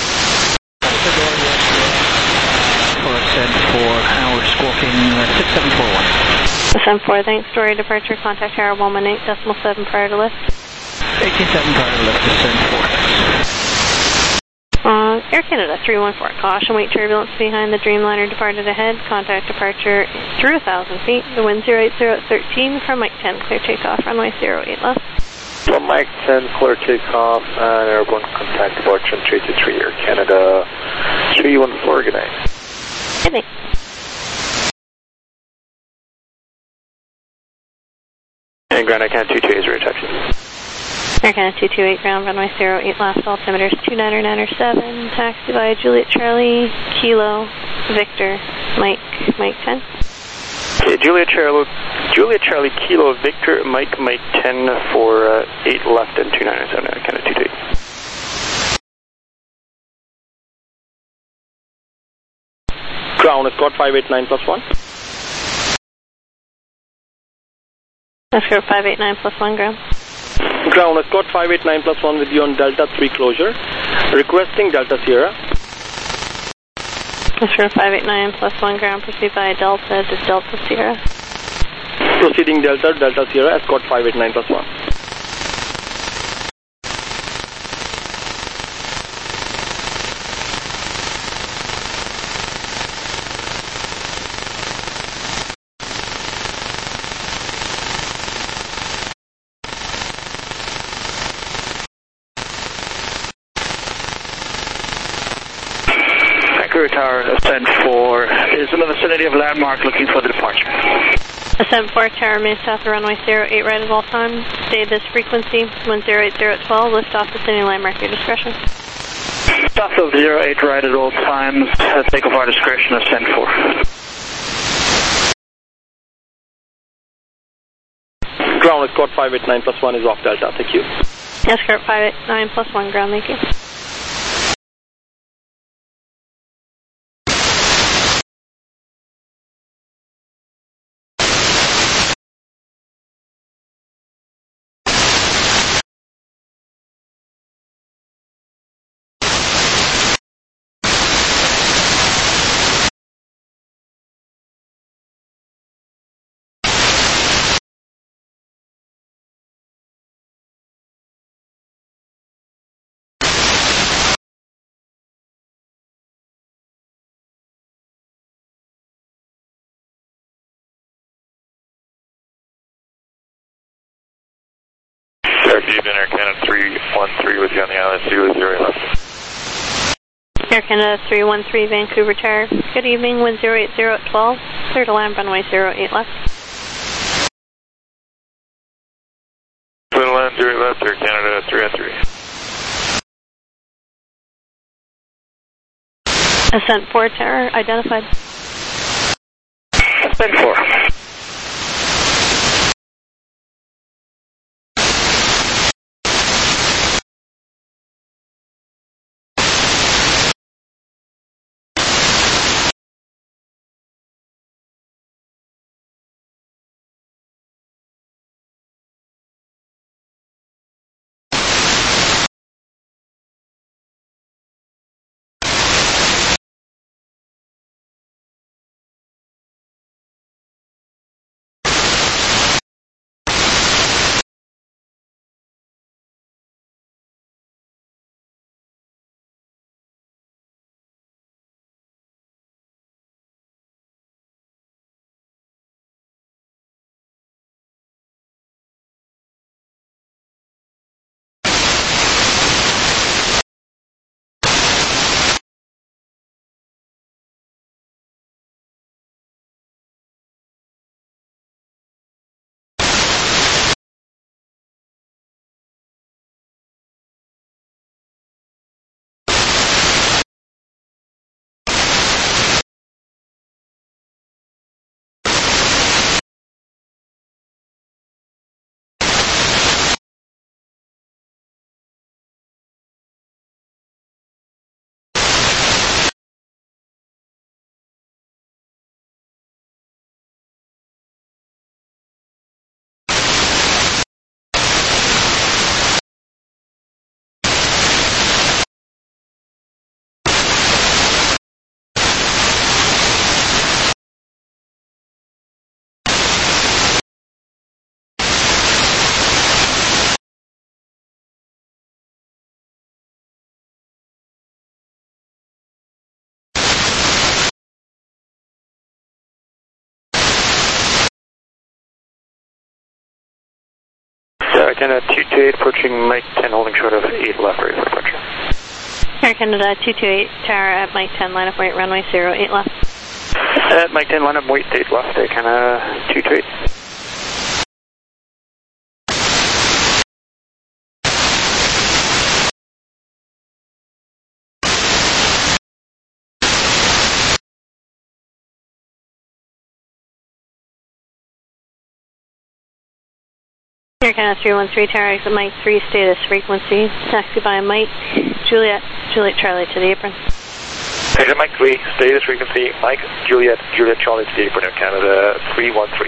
Speaker 8: For ascent for hour squawking uh, six seven four one.
Speaker 3: ten four, thanks. Dory departure, contact tower one one eight decimal seven prior to lift.
Speaker 8: eighteen seven prior to lift, descent four, thanks.
Speaker 3: Uh, Air Canada three one four, caution, weight turbulence behind the Dreamliner departed ahead, contact departure through one thousand feet, the wind zero eight zero thirteen from Mike ten, clear takeoff, runway zero eight left.
Speaker 17: From Mike ten, clear takeoff, and airborne contact departure three two three, Air Canada three one four, good night.
Speaker 3: Good night.
Speaker 17: And Grand Canada two two eight, zero taxi.
Speaker 3: Air Canada two two eight, ground runway zero eight left, altimeters two nine nine seven, taxi via Juliet Charlie, Kilo, Victor, Mike, Mike ten.
Speaker 17: Okay, Juliet Charlie, Juliet Charlie, Kilo, Victor, Mike, Mike ten for uh, eight left and two nine nine seven, Air Canada two two eight.
Speaker 9: Ground, Escort five eight nine plus one.
Speaker 3: Escort five eight nine plus one, ground.
Speaker 9: Ground, Escort five eight nine plus one with you on Delta three closure. Requesting Delta Sierra.
Speaker 3: Escort five eight nine plus one, ground, proceed by Delta to Delta Sierra.
Speaker 9: Proceeding Delta, Delta Sierra, escort five eight nine plus one.
Speaker 18: Vancouver Tower, ascent four is in the vicinity of landmark looking for the departure.
Speaker 3: Ascent four, Tower remains south of runway zero eight right at all times. Stay this frequency, one zero eight zero twelve, lift off descending landmark, your discretion.
Speaker 18: South of zero eight right at all times, uh, take off our discretion, ascent four.
Speaker 9: Ground escort five eight nine plus one is off Delta, thank you.
Speaker 3: Escort five eight nine plus one, ground, thank you.
Speaker 1: Good evening, Air Canada three one three with you on the island, zero zero left.
Speaker 3: Air Canada three one three, Vancouver Tower. Good evening, wind zero eight zero at twelve. Clear to land, runway zero eight left.
Speaker 1: Clear to land, zero eight left, Air Canada three one three.
Speaker 3: Ascent four, Tower, identified.
Speaker 18: Ascent four. Air Canada two two eight approaching Mike ten, holding short of eight left, ready for departure.
Speaker 3: Air Canada two two eight, Tower at Mike ten, line up weight, runway zero eight left.
Speaker 18: At Mike ten, line up weight, eight left, Air Canada two two eight.
Speaker 3: Air Canada three one three, Tower exit Mike three, status frequency. Taxi by Mike, Juliet, Juliet Charlie to the apron.
Speaker 1: Exit Mike three, status frequency, Mike, Juliet, Juliet Charlie to the apron, Air Canada three one three.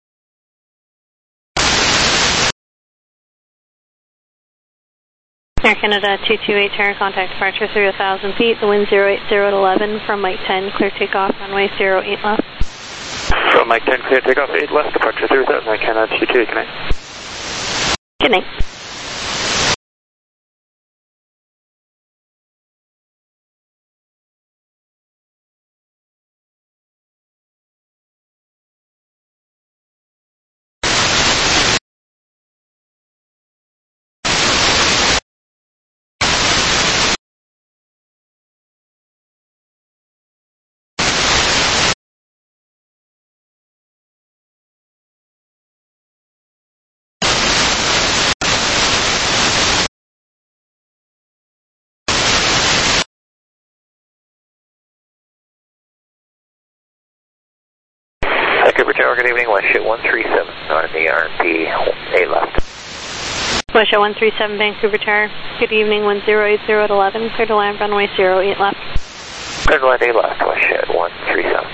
Speaker 3: Air Air Canada two two eight Tower, contact departure through one thousand feet, the wind zero eight zero at eleven from Mike ten, clear takeoff, runway zero eight left.
Speaker 2: From Mike ten, clear takeoff, eight left, departure through one thousand, Air Canada two two eight, good night.
Speaker 3: Good night.
Speaker 13: Vancouver Tower, good evening, Westjet one three seven on the R and P, eight left.
Speaker 3: Westjet one three seven Vancouver Tower, good evening, wind zero eight zero at eleven, clear to land, runway zero eight left.
Speaker 13: Clear to land, eight left, Westjet one three seven.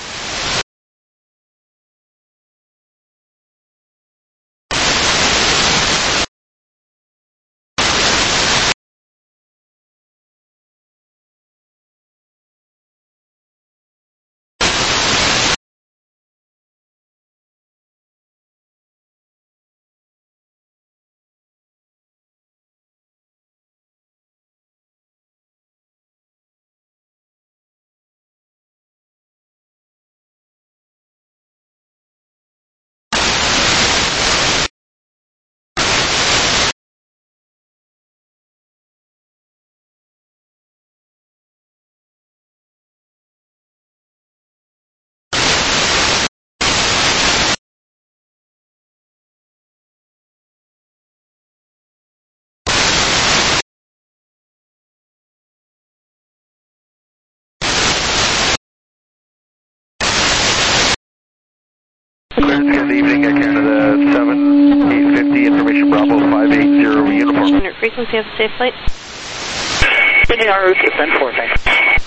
Speaker 2: Good evening, Air Canada seven eight fifty, information Bravo five eight zero, uniform.
Speaker 3: Unit frequency, have a safe flight.
Speaker 18: Sydney R O to send four, thanks.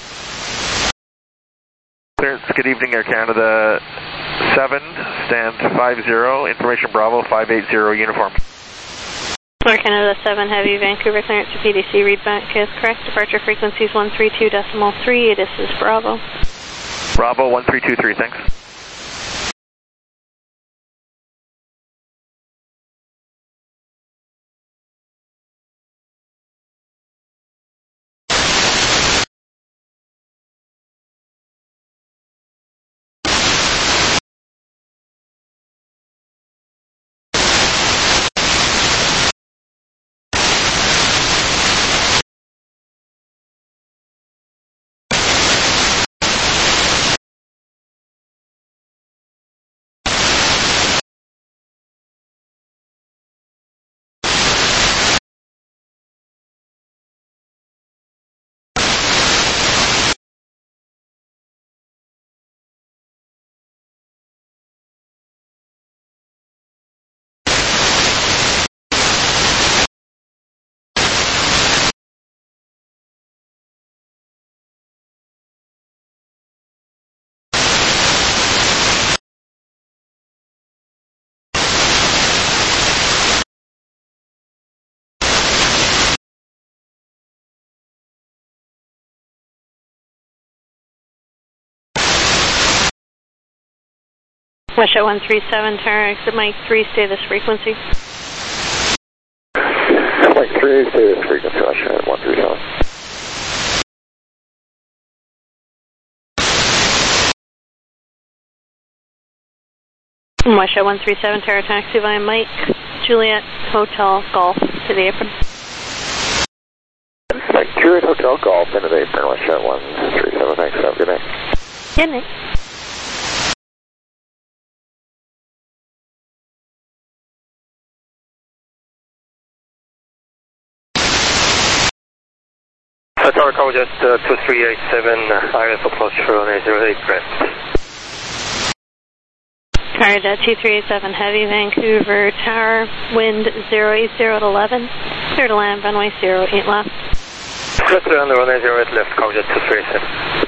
Speaker 2: Clearance, good evening, Air Canada seven, stand five zero, information Bravo five eight zero, uniform.
Speaker 3: Air Canada seven Heavy, Vancouver clearance to P D C, readback is correct. Departure frequency is one three two decimal three, this is Bravo.
Speaker 2: Bravo one three two three, thanks.
Speaker 3: Westjet one three seven Tower, exit Mike three, stay this frequency.
Speaker 2: Mike three, stay this frequency, Westjet one three seven.
Speaker 3: Westjet one three seven Tower, taxi via Mike, Juliet, Hotel, Golf, to the apron.
Speaker 2: Mike, Juliet, Hotel, Golf, into the apron, Westjet one three seven, thanks, have a good night.
Speaker 3: Good night.
Speaker 2: Uh, Tower call just uh, two three eight seven, uh, I R F approach for one eight zero eight, correct.
Speaker 3: Tower two three eight seven Heavy, Vancouver Tower, wind zero eight zero at eleven, clear to land, runway zero eight left.
Speaker 2: Clear to land, runway zero eight left, call just two three eight seven.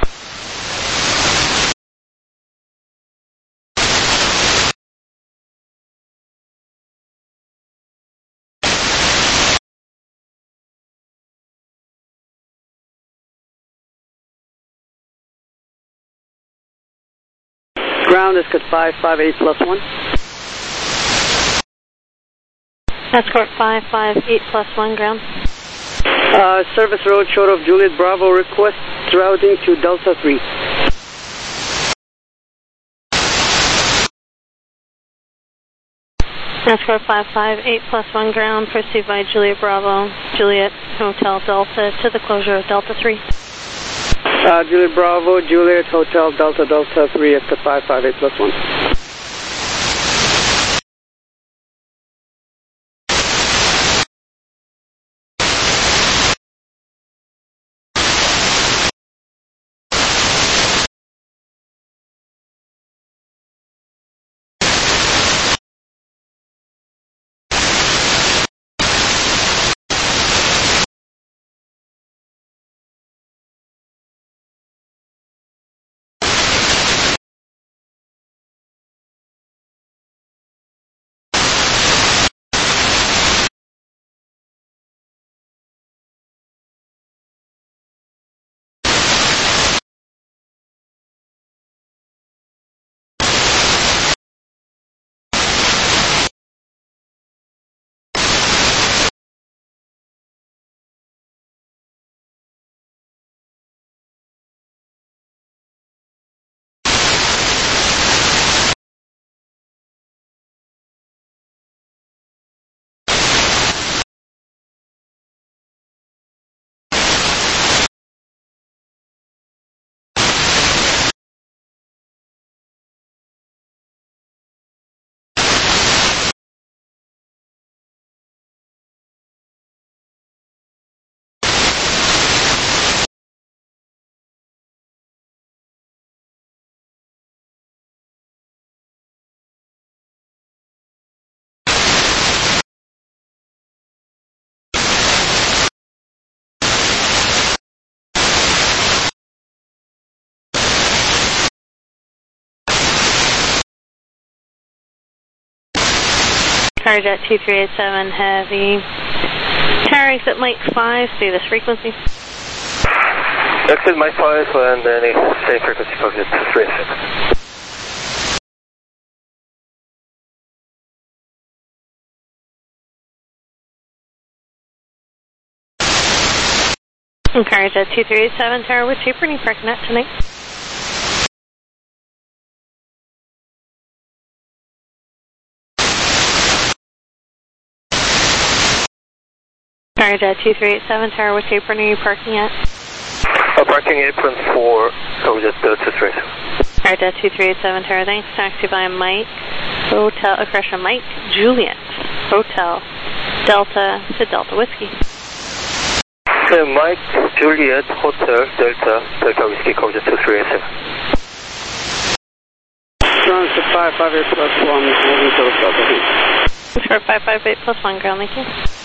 Speaker 19: Ground, Escort five five eight plus one.
Speaker 3: Escort five five eight plus one, ground.
Speaker 19: Uh, service road short of Juliet Bravo, request routing to Delta three.
Speaker 3: Escort five five eight plus one, ground. Proceed by Juliet Bravo, Juliet Hotel Delta to the closure of Delta three.
Speaker 19: Uh, Juliet Bravo, Juliet Hotel Delta Delta three, Escort five five eight plus one.
Speaker 3: Carjet two three eight seven Heavy. Tower exit Mike five, see this frequency.
Speaker 20: Exit Mike five and any same frequency focus two three eight seven.
Speaker 3: Carjet two three eight seven Tower with tapering parking at tonight. Carjet two three eight seven Tower, what apron are you parking at?
Speaker 20: Uh, parking apron for Carjet two three eight seven.
Speaker 3: Carjet two three eight seven Tower, thanks. Taxi by Mike, Hotel, uh, correction, Mike, Juliet, Hotel, Delta to Delta Whiskey.
Speaker 20: Uh, Mike, Juliet, Hotel, Delta, Delta Whiskey, Carjet two three eight seven.
Speaker 19: Ground five five eight plus one, moving to Delta three.
Speaker 3: Sure, five five eight plus one, ground, thank you.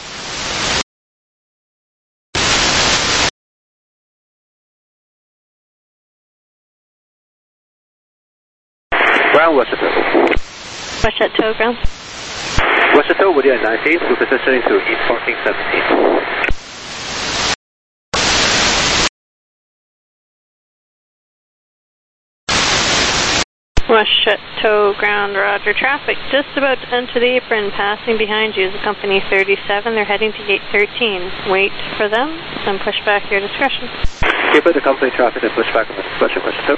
Speaker 21: Ground Westchester.
Speaker 3: Westchester, ground.
Speaker 21: Westchester, Woody at nineteen, with positioning to East Parking seventeen.
Speaker 3: Westchester, ground, roger. Traffic just about to enter the apron. Passing behind you is a company thirty-seven. They're heading to gate thirteen. Wait for them, then push back your discretion.
Speaker 21: Keep it the company traffic and push back on the discretion, Westchester.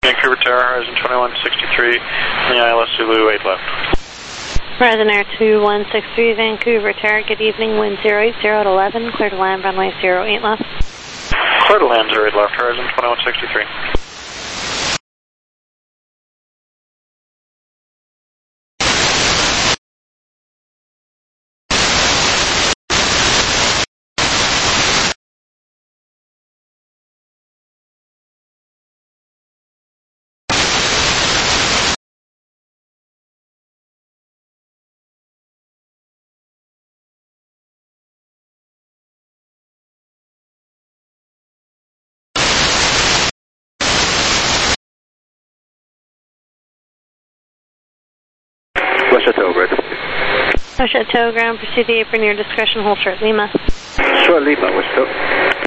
Speaker 2: Vancouver Tower, Horizon twenty-one sixty-three, in the I L S Zulu eight left.
Speaker 3: Horizon Air two one six three, Vancouver Tower, good evening, wind zero eight zero at eleven, clear to land, runway zero eight left.
Speaker 2: Clear to land zero eight left, Horizon twenty-one sixty-three.
Speaker 21: West Chateau, Red.
Speaker 3: West Chateau, ground, proceed the apron, your discretion, hold short Lima.
Speaker 21: Short Lima, West Chateau.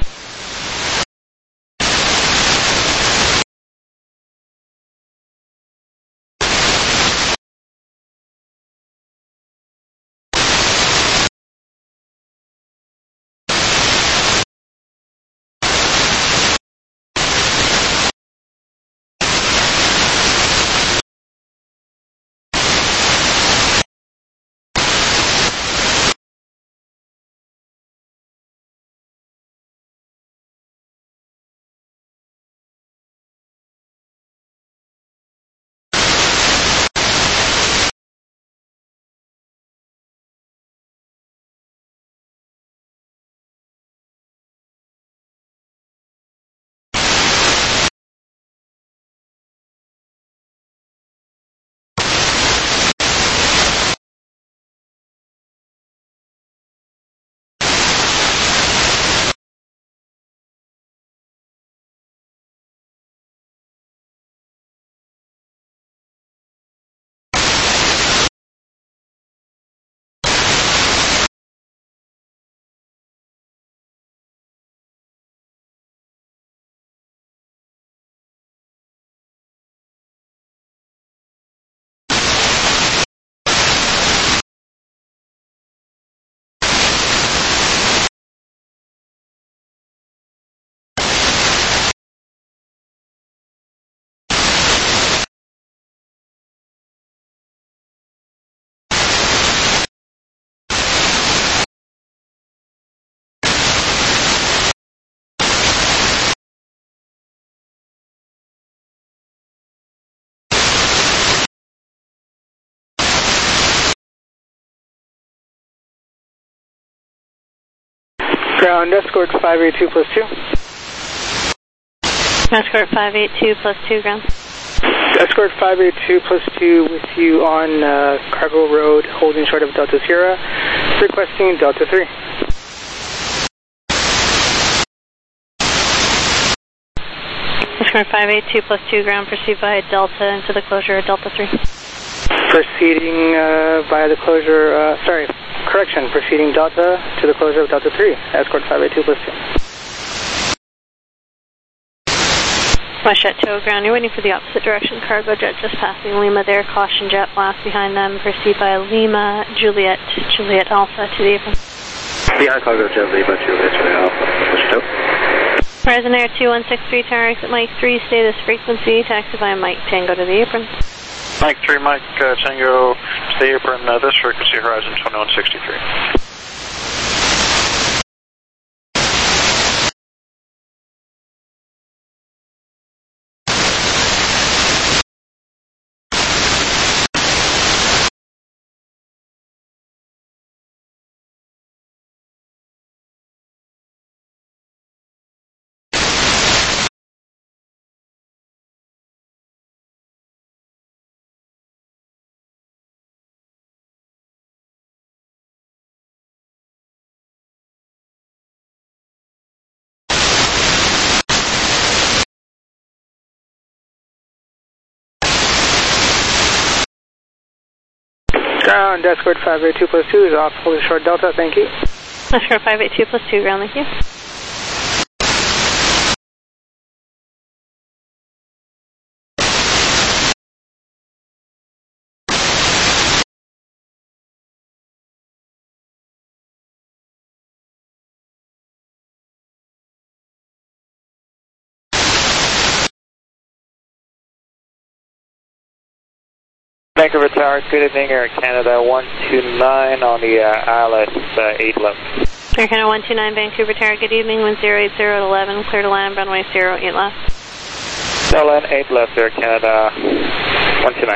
Speaker 19: Ground, escort five eight two plus two.
Speaker 3: Escort five eight two plus two, ground.
Speaker 19: Escort five eight two plus two with you on uh, Cargo Road, holding short of Delta Sierra, requesting Delta three.
Speaker 3: Escort five eight two plus two, ground, proceed via Delta into the closure of Delta three.
Speaker 19: Proceeding uh, via the closure, uh, sorry, correction, proceeding Delta to the closure of Delta three, escort five eight two plus two.
Speaker 3: West Chateau, ground, you're waiting for the opposite direction, cargo jet just passing Lima there, caution jet blast behind them, proceed via Lima, Juliet, Juliet Alpha to the apron.
Speaker 21: Behind cargo jet, Lima, Juliet, Juliet Alpha, West Chateau.
Speaker 3: Horizon Air two one six three, tower exit Mike three, stay this frequency, taxi via Mike Tango to the apron.
Speaker 2: Mike three, Mike uh, Tango, stay apron, uh, this frequency, Horizon twenty-one sixty-three.
Speaker 19: Ground, escort five eight two plus two is off, holding short Delta, thank you.
Speaker 3: Escort five eight two plus two, ground, thank you.
Speaker 4: Vancouver Tower, good evening, Air Canada one two nine on the uh, I L S uh, eight eleven.
Speaker 3: Air Canada one two nine, Vancouver Tower, good evening, wind zero eight zero at eleven, clear to land, runway zero eight left.
Speaker 4: L N eight left, Air Canada one two nine.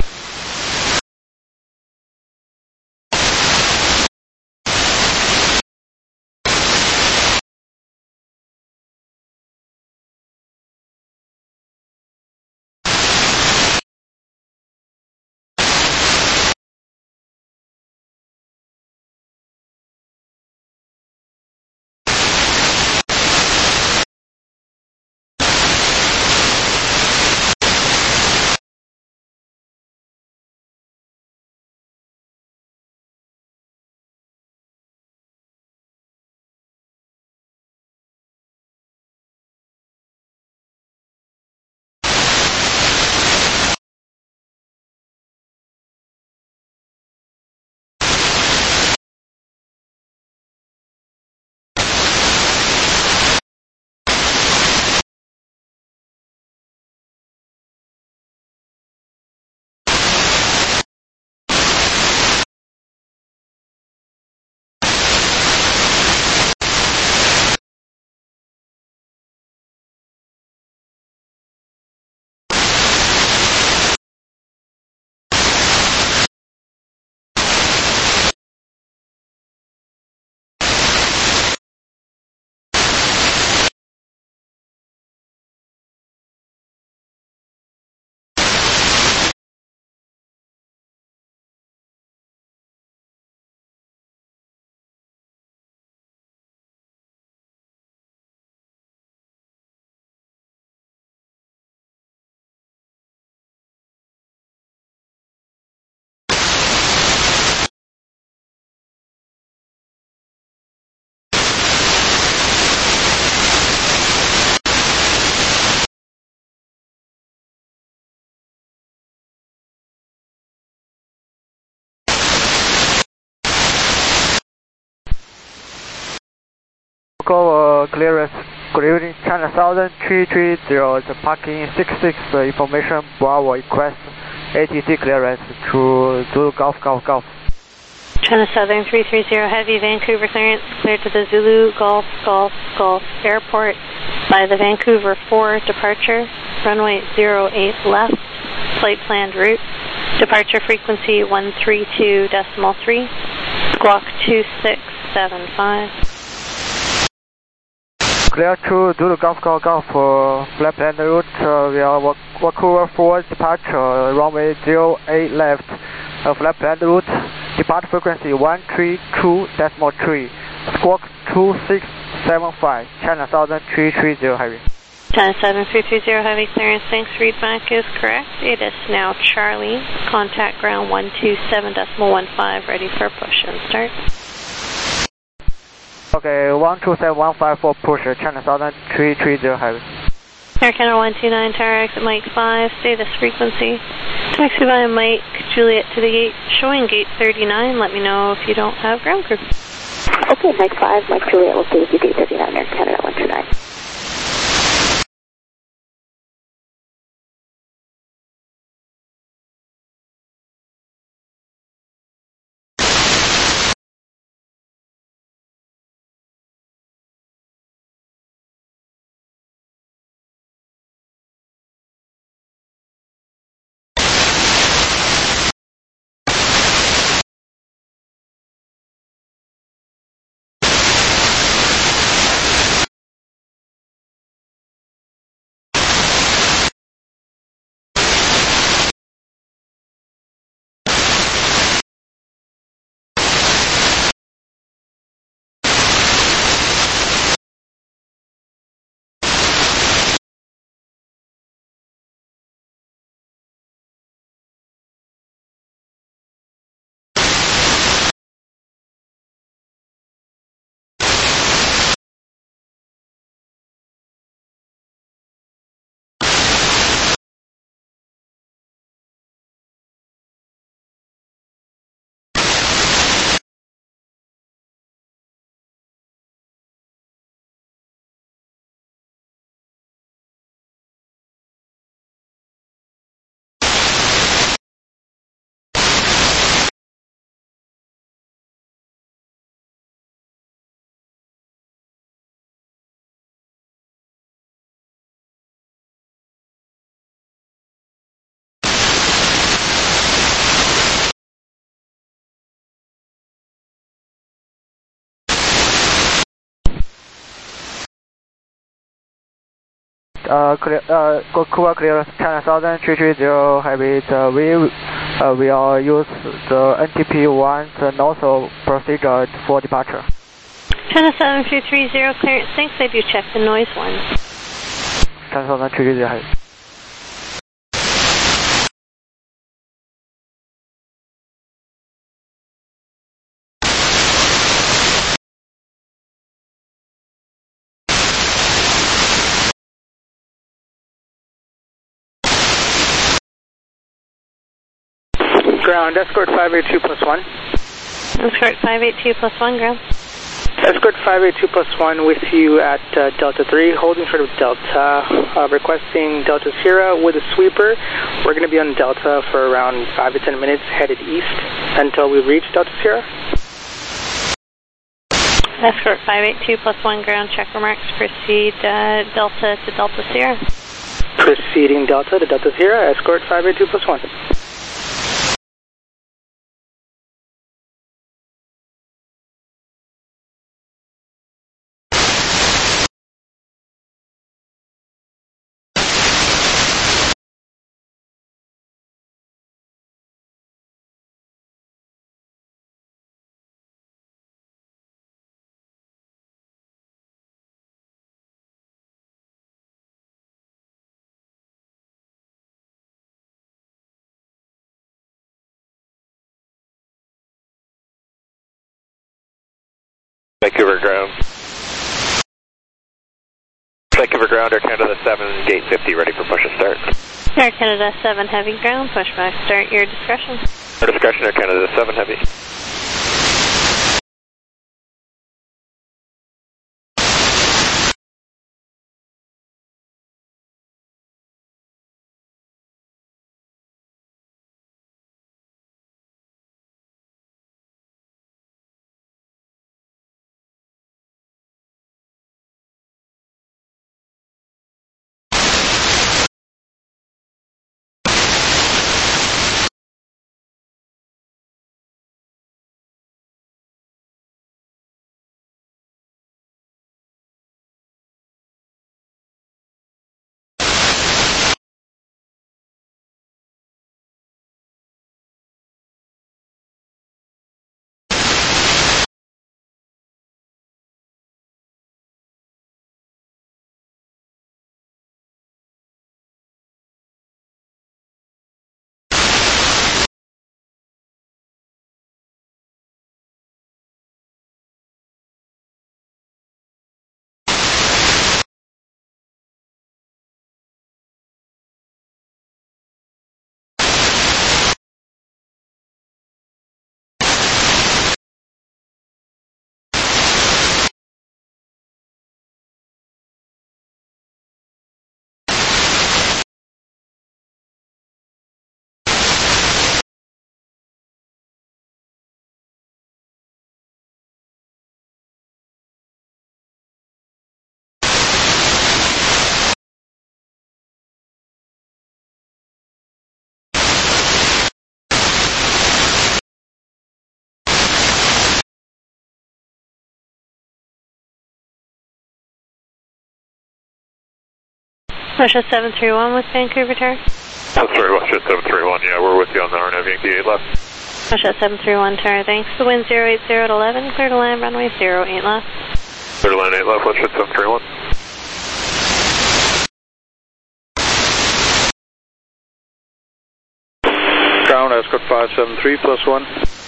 Speaker 22: Local uh, clearance, good evening, China Southern three three zero, the parking six six, uh, information Bravo, request A T C clearance to Zulu Golf Golf Golf.
Speaker 3: China Southern three three zero, heavy Vancouver clearance, cleared to the Zulu Golf Golf Golf Airport by the Vancouver four departure, runway zero eight left, flight planned route, departure frequency one three two decimal three, squawk two six seven five.
Speaker 22: Clear to Zulu Golf Golf Golf, uh, flight planned route, uh, we are Vancouver four departure, runway zero eight left, uh, flight planned route, departure frequency one three two decimal three, squawk two six seven five, China Southern three three zero heavy.
Speaker 3: China Southern three three zero heavy clearance, thanks, readback is correct. It is now Charlie, contact ground one two seven decimal one five, ready for push and start.
Speaker 22: Okay, one two seven one five for push, China Southern three three zero heavy.
Speaker 3: Air Canada one two nine, tower exit Mike five, status frequency. Taxi by Mike Juliet to the gate, showing gate thirty-nine, let me know if you don't have ground crew.
Speaker 23: Okay, Mike five, Mike Juliet will stay with you, gate thirty-nine, Air Canada one two nine.
Speaker 22: uh, clear, uh, Vancouver clear China Southern three three zero Heavy. Uh, we uh, will use the N T P one, the north procedure for departure.
Speaker 3: China Southern three three zero clearance. Thanks. I do check the noise one.
Speaker 22: China Southern three three zero Heavy.
Speaker 19: Ground, escort five eight two plus one.
Speaker 3: Escort five eight two plus one, ground.
Speaker 19: Escort five eight two plus one with you at uh, Delta three, holding short of Delta, uh, requesting Delta Sierra with a sweeper. We're going to be on Delta for around five to ten minutes, headed east until we reach Delta Sierra.
Speaker 3: Escort five eight two plus one, ground, check remarks, proceed uh, Delta to Delta Sierra.
Speaker 19: Proceeding Delta to Delta Sierra, escort five eight two plus one.
Speaker 13: Vancouver ground. Vancouver ground, Air Canada seven, gate fifty, ready for push and start.
Speaker 3: Air Canada seven, heavy ground, pushback, start your discretion.
Speaker 13: Our discretion, Air Canada seven, heavy.
Speaker 3: Russia seven three one with Vancouver Tower.
Speaker 13: That's right, Russia seven three one, yeah, we're with you on the R N A V, eight left.
Speaker 3: Russia seven three one Tower, thanks. The wind zero eight zero at eleven, clear to land, runway zero eight left.
Speaker 13: Clear to land eight left, Russia seven three one.
Speaker 10: Ground, escort five seven three plus one.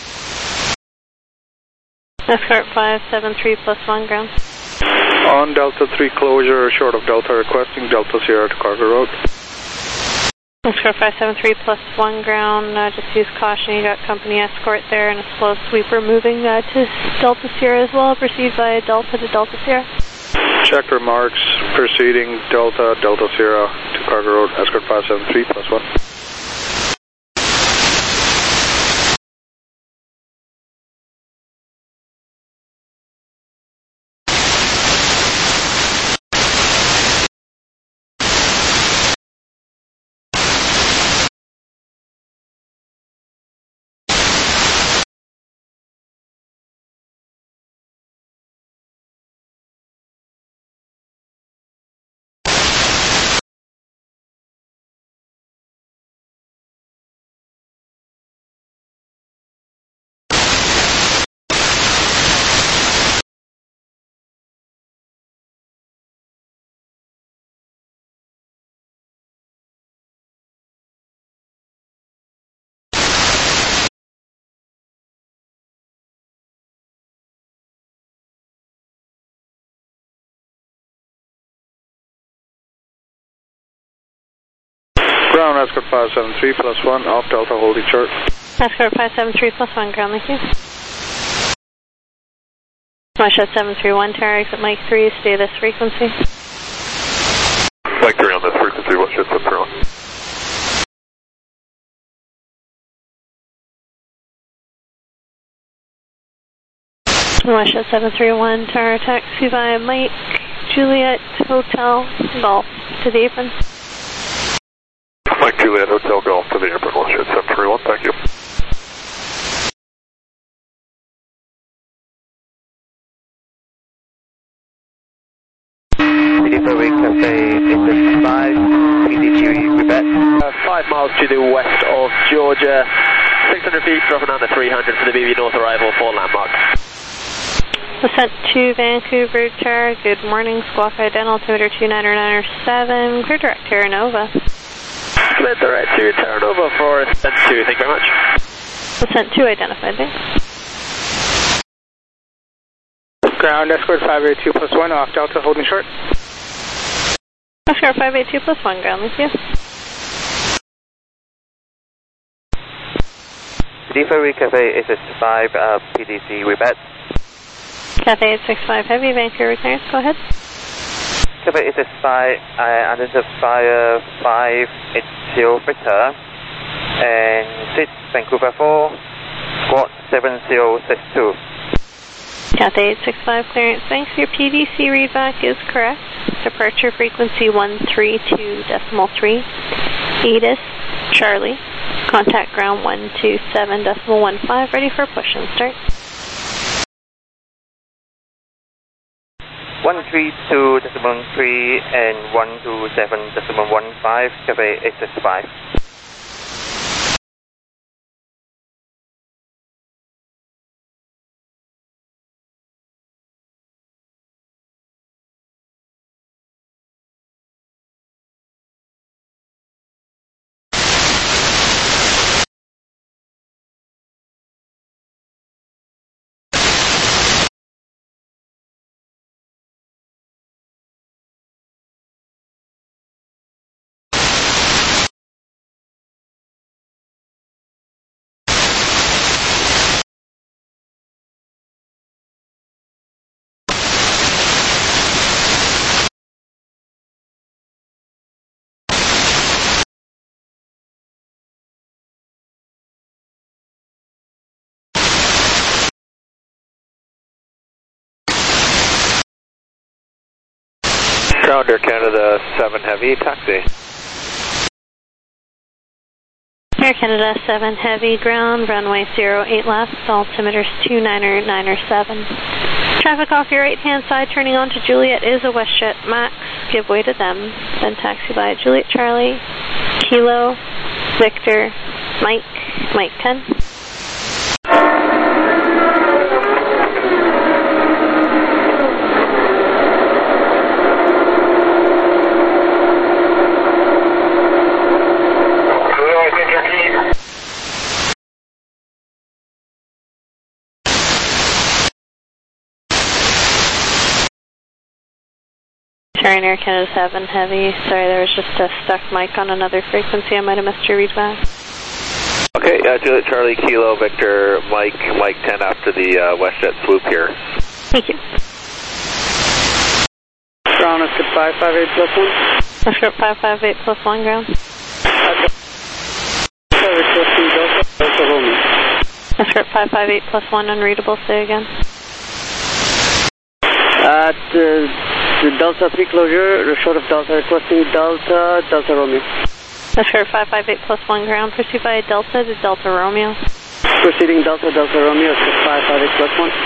Speaker 3: Escort five seven three plus one, ground.
Speaker 10: On Delta three closure, short of Delta, requesting Delta Sierra to Cargo Road.
Speaker 3: Escort five seven three plus one, ground, uh, just use caution, you got company escort there and a slow sweeper moving uh, to Delta Sierra as well, proceed via Delta to Delta Sierra.
Speaker 10: Check remarks, proceeding Delta, Delta Sierra to Cargo Road, escort five seven three plus one. Ground, Escort five seven three plus one, off Delta holding short.
Speaker 3: Escort five seven three plus one, ground, thank you. Westjet seven three one, tower exit Mike three, stay this frequency.
Speaker 1: Mike three on this frequency, Westjet seven three one.
Speaker 3: Westjet seven three one, tower taxi via Mike, Juliet, Hotel, Golf to the apron.
Speaker 1: Mike Juliet, Hotel, Golf to the apron, Westjet seven three one, thank you.
Speaker 15: Delivery Cafe eight five, P D Q, Quebec.
Speaker 21: Uh, five miles to the west of Georgia, six hundred feet, dropping down to three hundred for the B B North arrival for landmark.
Speaker 3: Ascent to Vancouver, Tower, good morning, Squawk Ident, altimeter two nine nine seven, clear direct Terra Nova.
Speaker 21: Clear direct to Terra Nova for Ascent two, thank you very much.
Speaker 3: Ascent two identified, thanks.
Speaker 19: Ground, Escort five eight two plus one, off Delta, holding short.
Speaker 3: Escort five eight two plus one, ground, thank you.
Speaker 15: Delivery Cafe eight six five, uh, P D C, Quebec.
Speaker 3: Cafe eight six five Heavy, Vancouver clearance, go ahead.
Speaker 15: Cafe eight six five, I identify uh, five eight zero Victor, and six Vancouver four, squad seven zero six two.
Speaker 3: Cathay eight six five clearance, thanks. Your P D C readback is correct. Departure frequency one three two decimal three. Edith, Charlie. Contact ground one two seven decimal one five. Ready for push and start.
Speaker 15: one three two decimal three and one two seven decimal one five, Cafe eight six five.
Speaker 21: Ground Air Canada seven Heavy, taxi.
Speaker 3: Air Canada seven Heavy, ground, runway zero eight left, altimeters two nine nine seven. Traffic off your right hand side turning on to Juliet is a WestJet Max, give way to them, then taxi by Juliet Charlie, Kilo, Victor, Mike, Mike ten. Sharing Air Canada seven Heavy. Sorry, there was just a stuck mic on another frequency. I might have missed your readback.
Speaker 21: Okay, uh, Juliet Charlie, Kilo, Victor, Mike, Mike ten after the uh, WestJet swoop here.
Speaker 3: Thank you.
Speaker 18: Ground, Escort five five eight plus one.
Speaker 3: Escort five five eight plus one, ground. Escort five five eight plus one, unreadable, say again.
Speaker 18: At uh, the Delta three closure, short of Delta, requesting Delta, Delta Romeo.
Speaker 3: Escort five five eight plus one, ground, proceed via Delta to Delta Romeo.
Speaker 18: Proceeding Delta, Delta Romeo, Escort five five eight plus one.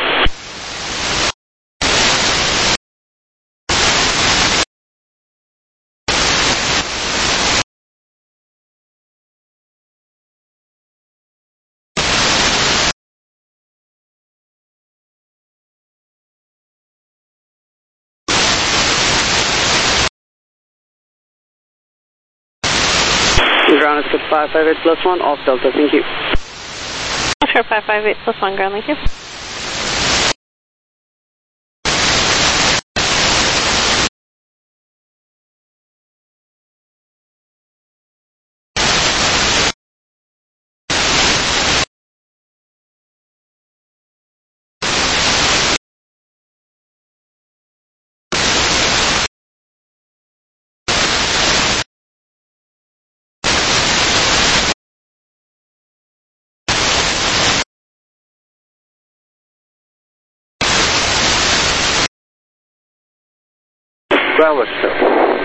Speaker 18: Ground Escort five five eight plus one, off Delta, thank you.
Speaker 3: Escort five five eight plus one, ground, thank you.
Speaker 5: Ground WestJet Tow.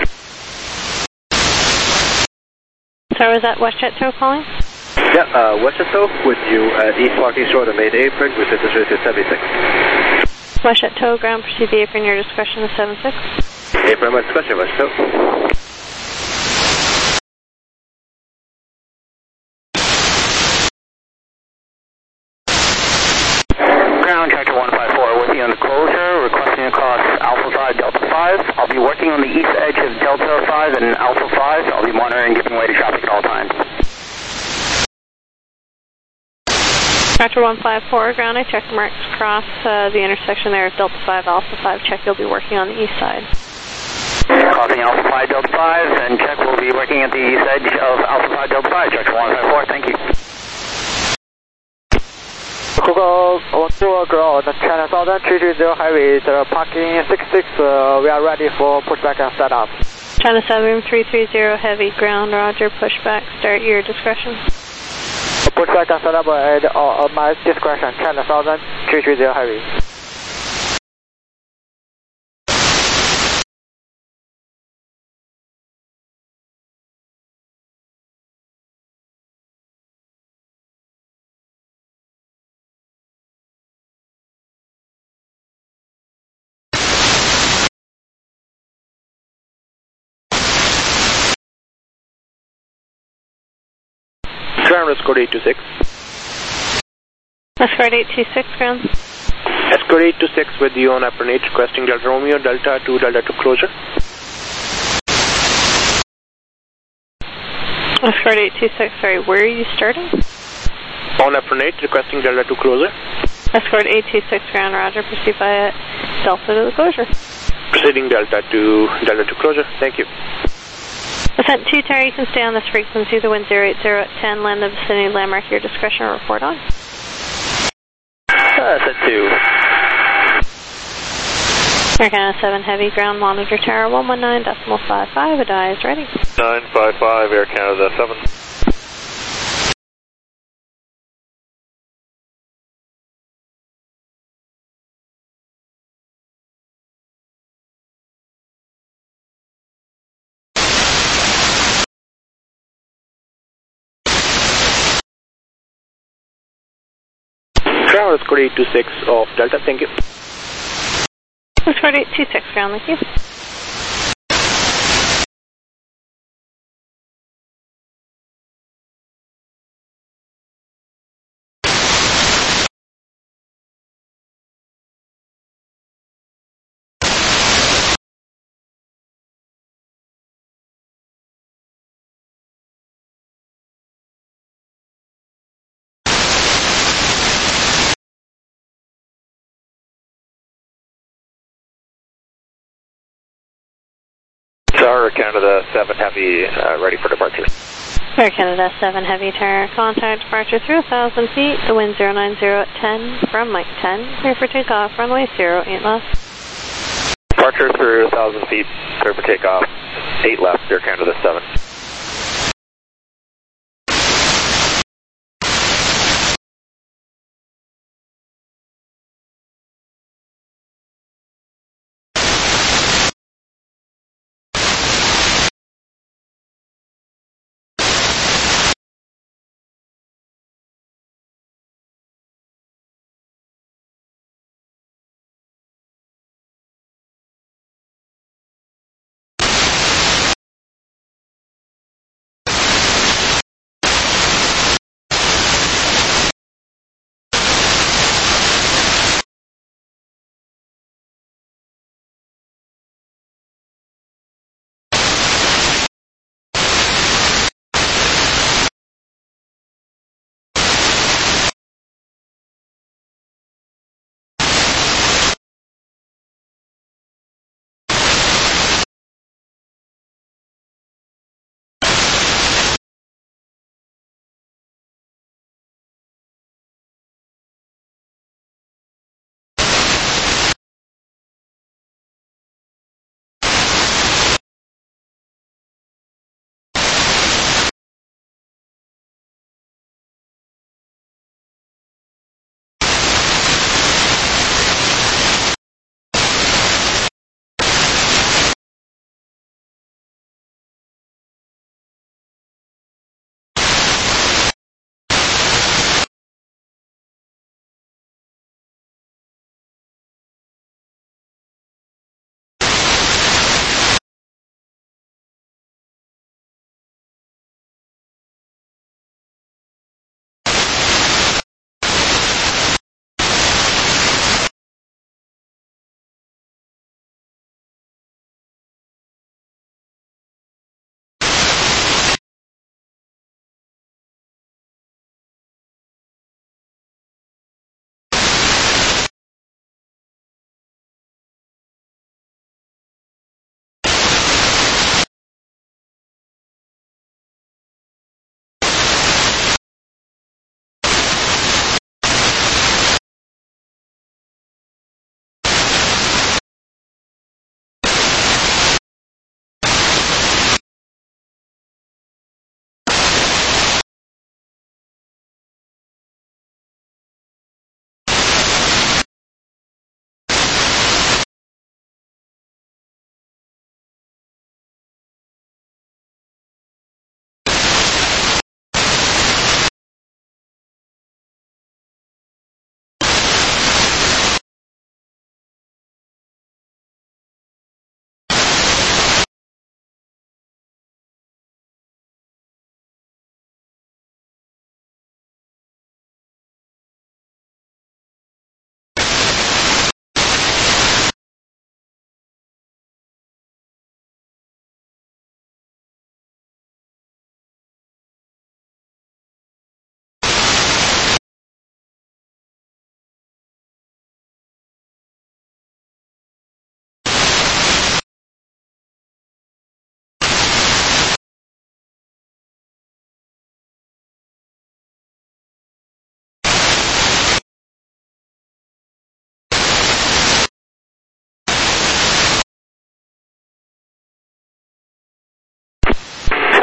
Speaker 3: So is that WestJet Tow calling?
Speaker 5: Yeah, uh, WestJet Tow with you at East Parking Shore, the main apron, with visitors to seventy-six.
Speaker 3: WestJet Tow, ground, proceed the apron, your discretion is seven six.
Speaker 5: Apron, my discretion, WestJet Tow.
Speaker 6: Ground Tractor one five four with you on the closure, requesting across Alpha five, Delta five. I'll be working on the east edge of Delta five and Alpha five. I'll be monitoring, giving way to traffic at all times.
Speaker 3: Tractor one five four, ground, I checked marks across uh, the intersection there of Delta five, Alpha five. Check you'll be working on the east side.
Speaker 6: Crossing Alpha five, Delta five, and check will be working at the east edge of Alpha five, Delta five. Tractor one five four, thank you.
Speaker 22: Google one two ground, China Southern three three zero Highway, uh, parking six six, uh, we are ready for pushback and setup.
Speaker 3: China Southern three three zero heavy, ground, roger, pushback, start your discretion.
Speaker 22: Pushback and setup at uh, my discretion, China Southern three three zero Highway.
Speaker 9: Ground Escort eight two six.
Speaker 3: Escort eight two six, ground.
Speaker 9: Escort eight two six with you on apron eight, requesting Delta Romeo, Delta two, Delta two closure.
Speaker 3: Escort eight two six, sorry, where are you starting?
Speaker 9: On apron eight, requesting Delta two closure.
Speaker 3: Escort eight two six, ground, roger, proceed via Delta to the closure.
Speaker 9: Proceeding Delta to Delta two closure, thank you.
Speaker 3: Ascent two tower, you can stay on this frequency, the wind zero eight zero at ten, land the vicinity landmark, your discretion, report on.
Speaker 21: Uh, Ascent two.
Speaker 3: Air Canada seven heavy, ground, monitor tower one one nine decimal five five, advise, ready.
Speaker 1: nine five five, Air Canada seven.
Speaker 9: Ground Escort eight two six of Delta, thank you.
Speaker 3: Escort eight two six, ground, thank you.
Speaker 1: Tower Canada seven Heavy, uh, ready for departure.
Speaker 3: Air Canada seven Heavy, tower, contact departure through one thousand feet, the wind zero nine zero at ten, from Mike ten, clear for takeoff, runway zero eight left.
Speaker 1: Departure through one thousand feet, clear for takeoff, eight left, Air Canada seven.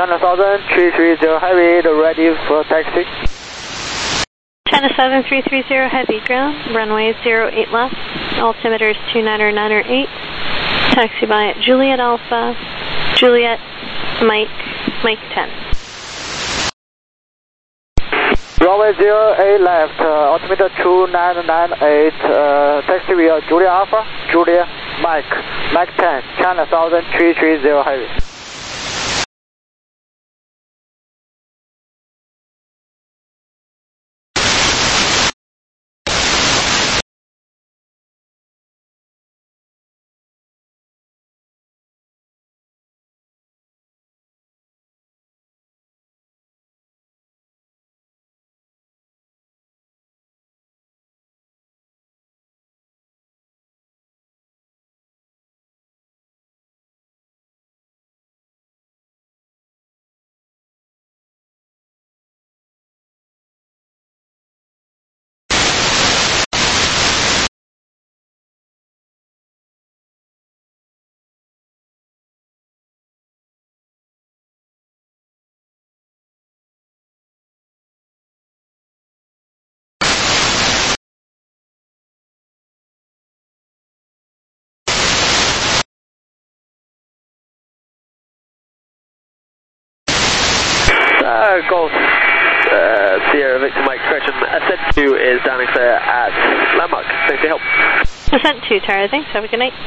Speaker 22: China Southern three three zero Heavy, ready for taxi.
Speaker 3: China seven three three zero Heavy, ground, runway zero eight left, altimeter is two niner niner eight, taxi by at Juliet Alpha, Juliet, Mike, Mike ten.
Speaker 22: Runway zero eight left, uh, altimeter two nine nine eight, uh, taxi via Juliet Alpha, Juliet, Mike, Mike ten, China Southern three three zero Heavy.
Speaker 21: Uh, Golf uh, Sierra Victor Mike, correction, Ascent two is down clear at Landmark. Thanks for your help.
Speaker 3: Ascent two, Tara, thanks. Have a good night.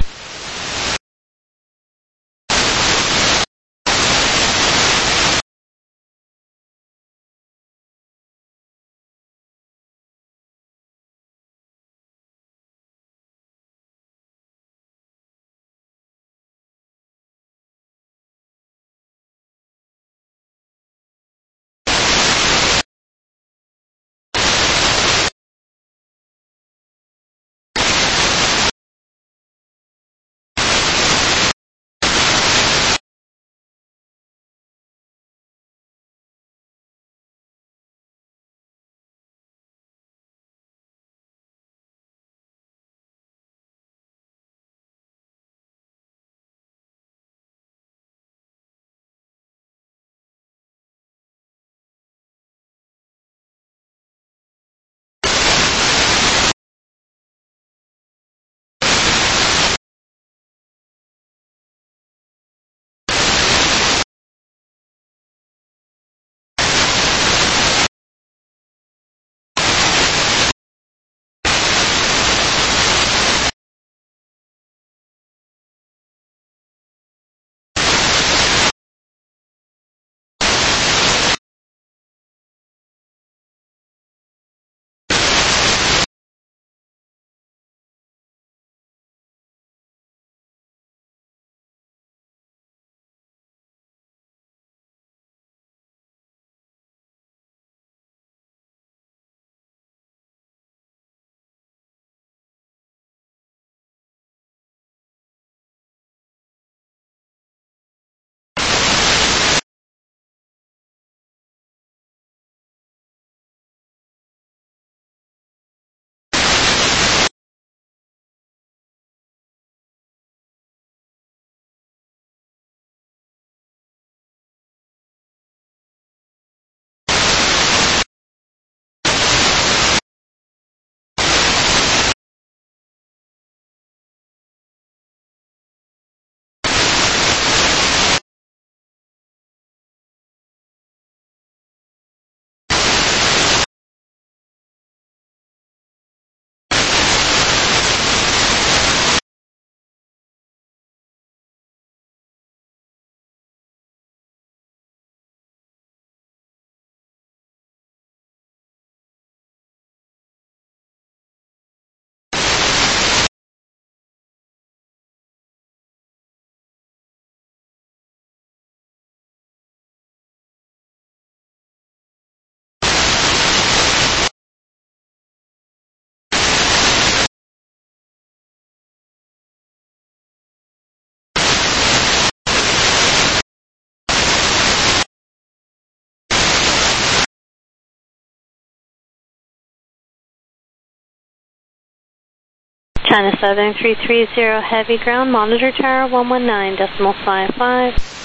Speaker 3: China seven three three zero Heavy, ground, monitor tower one one nine decimal five five.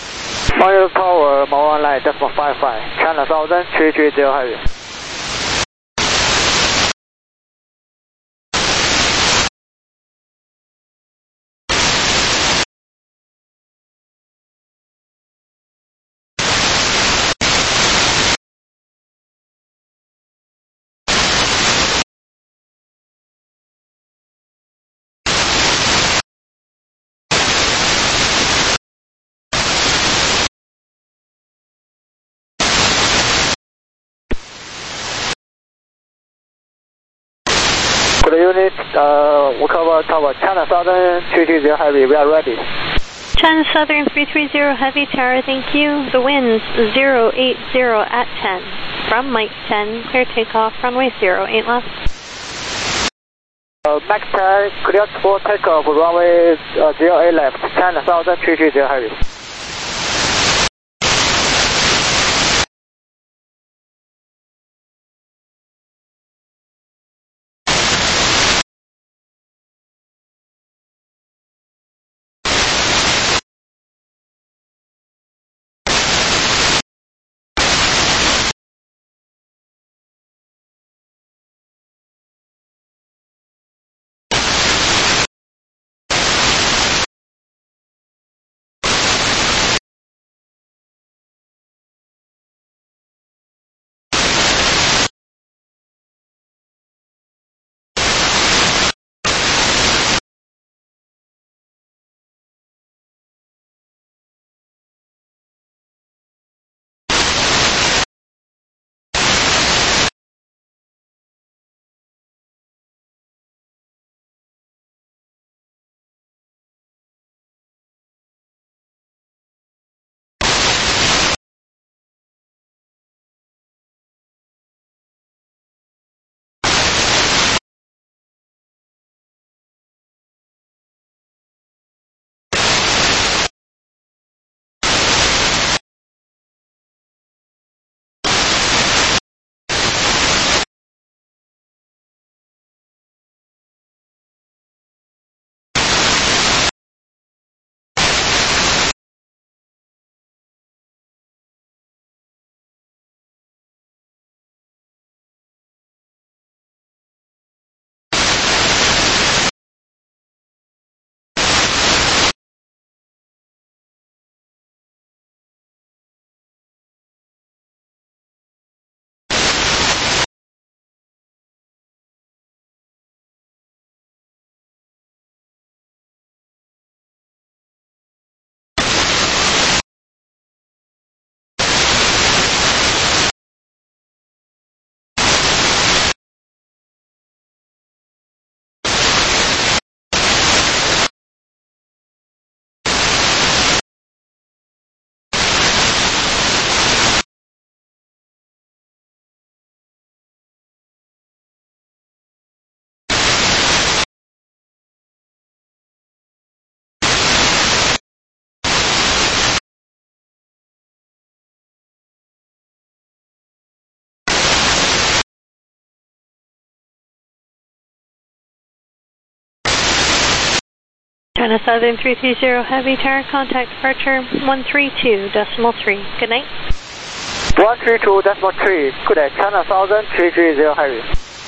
Speaker 22: Monitor Tower, Moran Line, decimal five five, China Southern, three three zero heavy. Good unit, uh, we cover Tower, China Southern, three three zero heavy, we are ready.
Speaker 3: China Southern three three zero Heavy Tower, thank you. The winds zero eight zero at ten. From Mike ten, clear takeoff, runway zero eight left.
Speaker 22: Uh, Max ten, clear for takeoff, runway uh, zero eight left, China Southern, three three zero Heavy.
Speaker 3: China Southern three three zero Heavy Tower, contact departure one three two decimal three. Good night.
Speaker 22: one three two decimal three, good day, China Southern three three zero Heavy.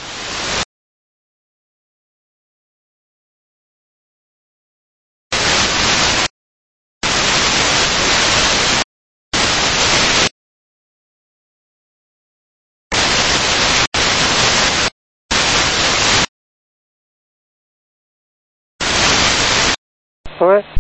Speaker 22: Alright.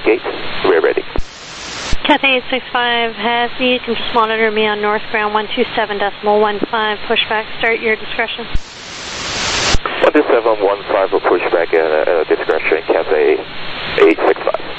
Speaker 13: gate. We're ready.
Speaker 3: Cathay eight six five, Hassy, you can just monitor me on north ground one two seven decimal one five, pushback, start your discretion.
Speaker 13: one two seven one five for pushback and uh, discretion, Cathay eight six five.